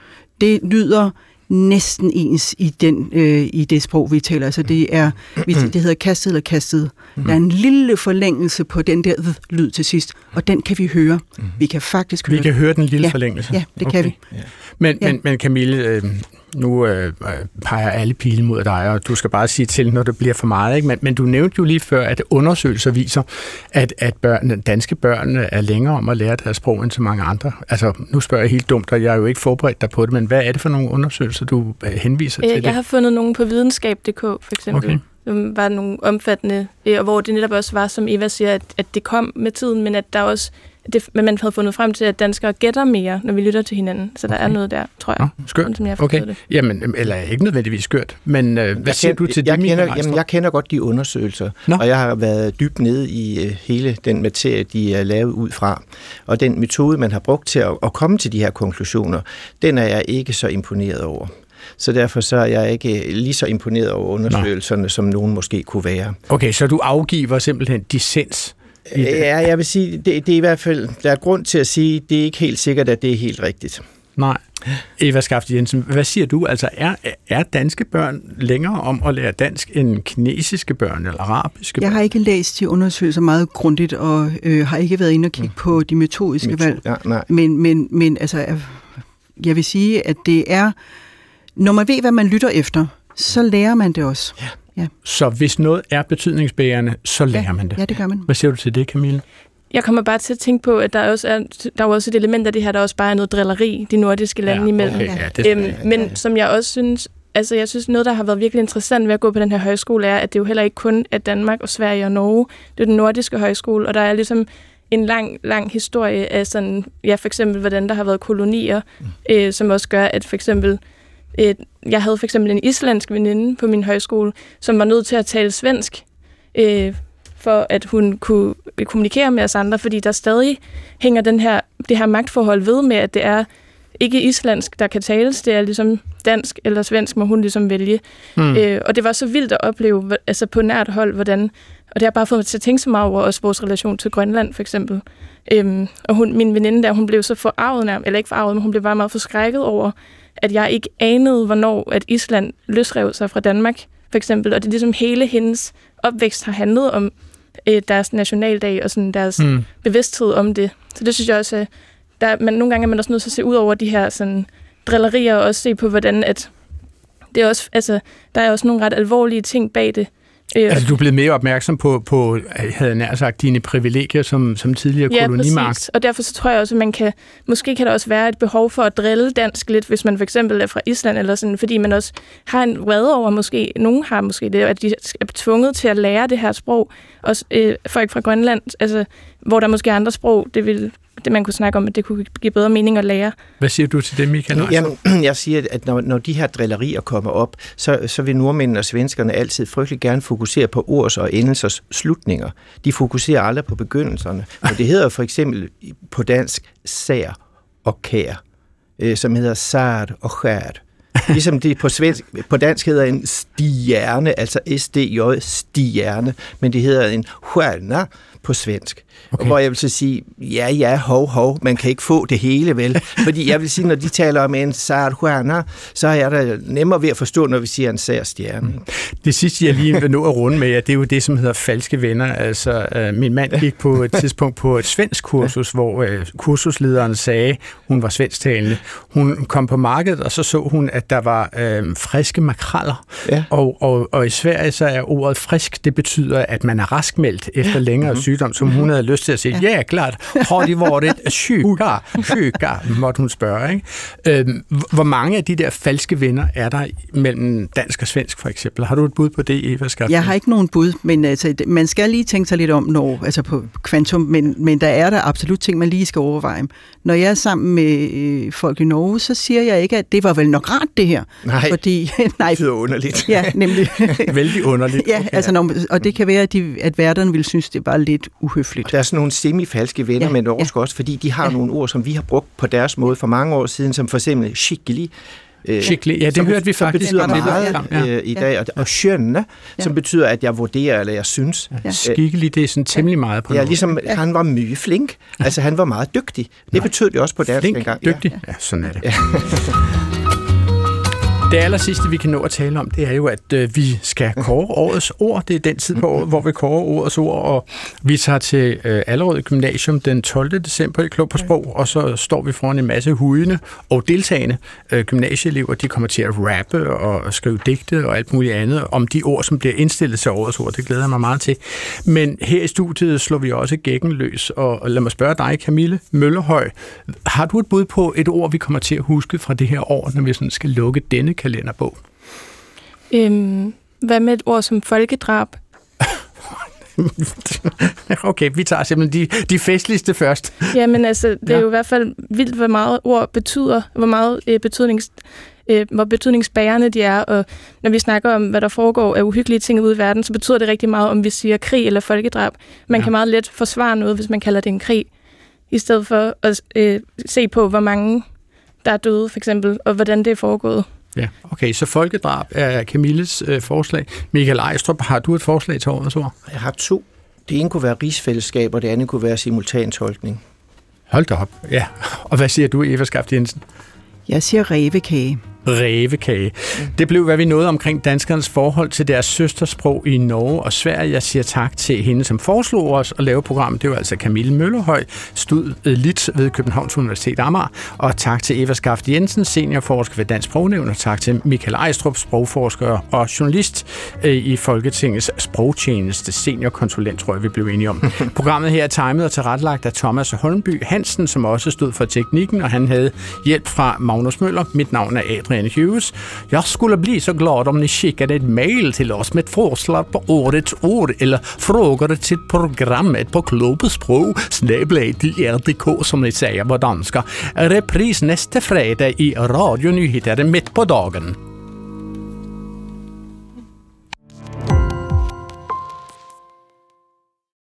Det lyder næsten ens i, den, øh, i det sprog, vi taler. Altså det er, det hedder kastet eller kastet. Mm. Der er en lille forlængelse på den der lyd til sidst, og den kan vi høre. Mm. Vi kan faktisk
vi
høre
kan
den.
høre den lille
ja.
forlængelse?
Ja, det
okay.
kan vi.
Ja. Men,
ja.
men, men Camille, øh, nu øh, peger alle pile mod dig, og du skal bare sige til, når det bliver for meget. Ikke? Men, men du nævnte jo lige før, at undersøgelser viser, at, at børn, danske børn er længere om at lære deres sprog end så mange andre. Altså, nu spørger jeg helt dumt, og jeg er jo ikke forberedt dig på det, men hvad er det for nogle undersøgelser, du henviser
øh,
til
jeg
det?
har fundet nogle på videnskab punktum d k, for eksempel. Okay. Som var nogle omfattende, øh, og hvor det netop også var, som Eva siger, at, at det kom med tiden, men at der også det, men man havde fundet frem til, at danskere gætter mere, når vi lytter til hinanden. Så der okay. er noget der, tror jeg.
Nå, skørt.
Som jeg
okay.
det.
Jamen, eller ikke nødvendigvis skørt, men øh, hvad
jeg
siger
kender,
du til
jeg
det,
kender,
Michael
jamen, jeg kender godt de undersøgelser, Nå. og jeg har været dybt nede i uh, hele den materie, de er lavet ud fra. Og den metode, man har brugt til at, at komme til de her konklusioner, den er jeg ikke så imponeret over. Så derfor så er jeg ikke lige så imponeret over undersøgelserne, Nej. som nogen måske kunne være.
Okay, så du afgiver simpelthen dissens?
Ja, jeg vil sige, det, det er i hvert fald, der er grund til at sige, det er ikke helt sikkert, at det er helt rigtigt.
Nej. Eva Skafte Jensen, hvad siger du? Altså, er, er danske børn længere om at lære dansk end kinesiske børn eller arabiske børn?
Jeg har ikke læst de undersøgelser meget grundigt, og øh, har ikke været inde og kigge mm. på de metodiske
Metod,
valg.
Ja, nej.
Men, men, men altså, jeg vil sige, at det er, når man ved, hvad man lytter efter, så lærer man det også.
Ja.
Ja.
Så hvis noget er betydningsbærende, så lærer
ja.
man det?
Ja, det gør man.
Hvad siger du til det, Camille?
Jeg kommer bare til at tænke på, at der også er, der er også et element af det her, der også bare er noget drilleri, de nordiske lande
ja,
imellem.
Okay, ja, det
øhm, men som jeg også synes, altså jeg synes noget, der har været virkelig interessant ved at gå på den her højskole, er, at det jo heller ikke kun er Danmark og Sverige og Norge. Det er den nordiske højskole, og der er ligesom en lang, lang historie af sådan, ja, for eksempel, hvordan der har været kolonier, mm. øh, som også gør, at for eksempel, øh, jeg havde for eksempel en islandsk veninde på min højskole, som var nødt til at tale svensk, øh, for at hun kunne kommunikere med os andre, fordi der stadig hænger den her, det her magtforhold ved med, at det er ikke islandsk, der kan tales, det er ligesom dansk eller svensk, må hun ligesom vælge. Mm. Øh, og det var så vildt at opleve, altså på nært hold, hvordan, og det har bare fået mig til at tænke så meget over også vores relation til Grønland, for eksempel. Øhm, og hun, min veninde der, hun blev så forarvet nærmest, eller ikke forarvet, men hun blev bare meget forskrækket over, at jeg ikke anede, hvornår at Island løsrev sig fra Danmark, for eksempel. Og det er ligesom hele hendes opvækst har handlet om øh, deres nationaldag og sådan deres mm. bevidsthed om det. Så det synes jeg også, der, men nogle gange er man også nødt til at se ud over de her sådan, drillerier og også se på, hvordan at det er også, altså, der er også nogle ret alvorlige ting bag det. Øh,
altså, du er blevet mere opmærksom på, på havde jeg nær sagt, dine privilegier som, som tidligere
ja,
kolonimagt.
Præcis. Og derfor så tror jeg også, at man kan, måske kan der også være et behov for at drille dansk lidt, hvis man for eksempel er fra Island, eller sådan, fordi man også har en vrede over, måske, nogen har måske det, at de er tvunget til at lære det her sprog, også øh, folk fra Grønland, altså, hvor der måske er andre sprog, det vil det man kunne snakke om, at det kunne give bedre mening at lære.
Hvad siger du til det, Michael?
Jamen, jeg siger, at når, når de her drillerier kommer op, så, så vil nordmændene og svenskerne altid frygtelig gerne fokusere på ords og endelsers slutninger. De fokuserer aldrig på begyndelserne. Og det hedder for eksempel på dansk sær og kær, øh, som hedder sart og skær. Ligesom det på, svensk, på dansk hedder en stjerne, altså S D J, stjerne, men det hedder en stjärna på svensk. Okay. Hvor jeg vil så sige, ja, ja, hov, hov, man kan ikke få det hele, vel? Fordi jeg vil sige, når de taler om en sær stjerne, så er jeg da nemmere ved at forstå, når vi siger en sær stjerne.
Det sidste, jeg lige vil nå at runde med, det er jo det, som hedder falske venner. Altså, øh, min mand gik på et tidspunkt på et svensk kursus, hvor øh, kursuslederen sagde, hun var svensktalende. Hun kom på markedet, og så så hun, at der var øh, friske makreller. Ja. Og, og, og i Sverige så er ordet frisk, det betyder, at man er raskmeldt efter længere mm-hmm. sygdom, som hun havde lyst til at sige, ja, ja klart, har de været syge, syge, måtte hun spørge. Ikke? Øhm, hvor mange af de der falske venner er der mellem dansk og svensk, for eksempel? Har du et bud på det, Eva Skafte?
Jeg har ikke nogen bud, men altså, man skal lige tænke sig lidt om, når, altså på kvantum, men, men der er der absolut ting, man lige skal overveje. Når jeg er sammen med øh, folk i Norge, så siger jeg ikke, at det var vel nok rart, det her.
Nej,
fordi, nej
det er underligt.
Ja, nemlig.
Vældig underligt.
Ja, altså, når, og det kan være, at, de, at værterne ville synes, det var lidt uhøfligt.
Der er sådan nogle semifalske venner ja, med norsk ja. også, fordi de har ja. nogle ord, som vi har brugt på deres måde for mange år siden, som for eksempel skikkelig.
Skikkelig, ja, det hørte vi faktisk.
Det betyder meget ja. i dag. Og skønne, ja. som betyder, at jeg vurderer, eller jeg synes.
Ja. Skikkelig, det er sådan temmelig meget på
ja, ligesom ja. han var myge flink. Altså, han var meget dygtig. Det betød det også på dansk
flink,
engang.
Dygtig? Ja, ja sådan er det. Ja. Det aller sidste, vi kan nå at tale om, det er jo, at øh, vi skal kåre årets ord. Det er den tid på året, hvor vi kårer årets ord, og vi tager til øh, Allerød Gymnasium den tolvte december i Klog på Sprog, og så står vi foran en masse hujende og deltagende øh, gymnasieelever. De kommer til at rappe og skrive digte og alt muligt andet om de ord, som bliver indstillet til årets ord. Det glæder jeg mig meget til. Men her i studiet slår vi også gækken løs, og lad mig spørge dig, Camille Møllerhøj. Har du et bud på et ord, vi kommer til at huske fra det her år, når vi sådan skal lukke denne kalenderbog?
Øhm, hvad med et ord som folkedrab?
Okay, vi tager simpelthen de, de festligste først.
Jamen altså, det er ja. jo i hvert fald vildt, hvor meget ord betyder, hvor meget øh, betydnings, øh, hvor betydningsbærende de er, og når vi snakker om, hvad der foregår af uhyggelige ting ude i verden, så betyder det rigtig meget, om vi siger krig eller folkedrab. Man ja. kan meget let forsvare noget, hvis man kalder det en krig, i stedet for at øh, se på, hvor mange der er døde, for eksempel, og hvordan det er foregået.
Ja, okay, så folkedrab er Camilles øh, forslag. Michael Ejstrup, har du et forslag til årets ord?
Jeg har to. Det ene kunne være rigsfællesskab, og det andet kunne være simultantolkning.
Hold da op, ja. Og hvad siger du, Eva Skafte Jensen?
Jeg siger rævekage.
Rævekage. Det blev, hvad vi nåede omkring danskernes forhold til deres søstersprog i Norge og Sverige. Jeg siger tak til hende, som foreslog os at lave programmet. Det var altså Camille Møllerhøj, stud lidt ved Københavns Universitet Amager. Og tak til Eva Skafte Jensen, seniorforsker ved Dansk Sprognævn. Og tak til Michael Ejstrup, sprogforsker og journalist i Folketingets sprogtjeneste. Seniorkonsulent, tror jeg, vi blev enige om. Programmet her er timet og tilrettelagt af Thomas Holmby Hansen, som også stod for teknikken, og han havde hjælp fra Magnus Møller. Mit navn er Adrian Hughes. Jag skulle bli så glad om ni skickade ett mail till oss med ett förslag på årets ord eller frågor till programmet på klubspråk snabel-a D R D K som ni säger på danska. Repris nästa fredag i radionyheter mitt på dagen.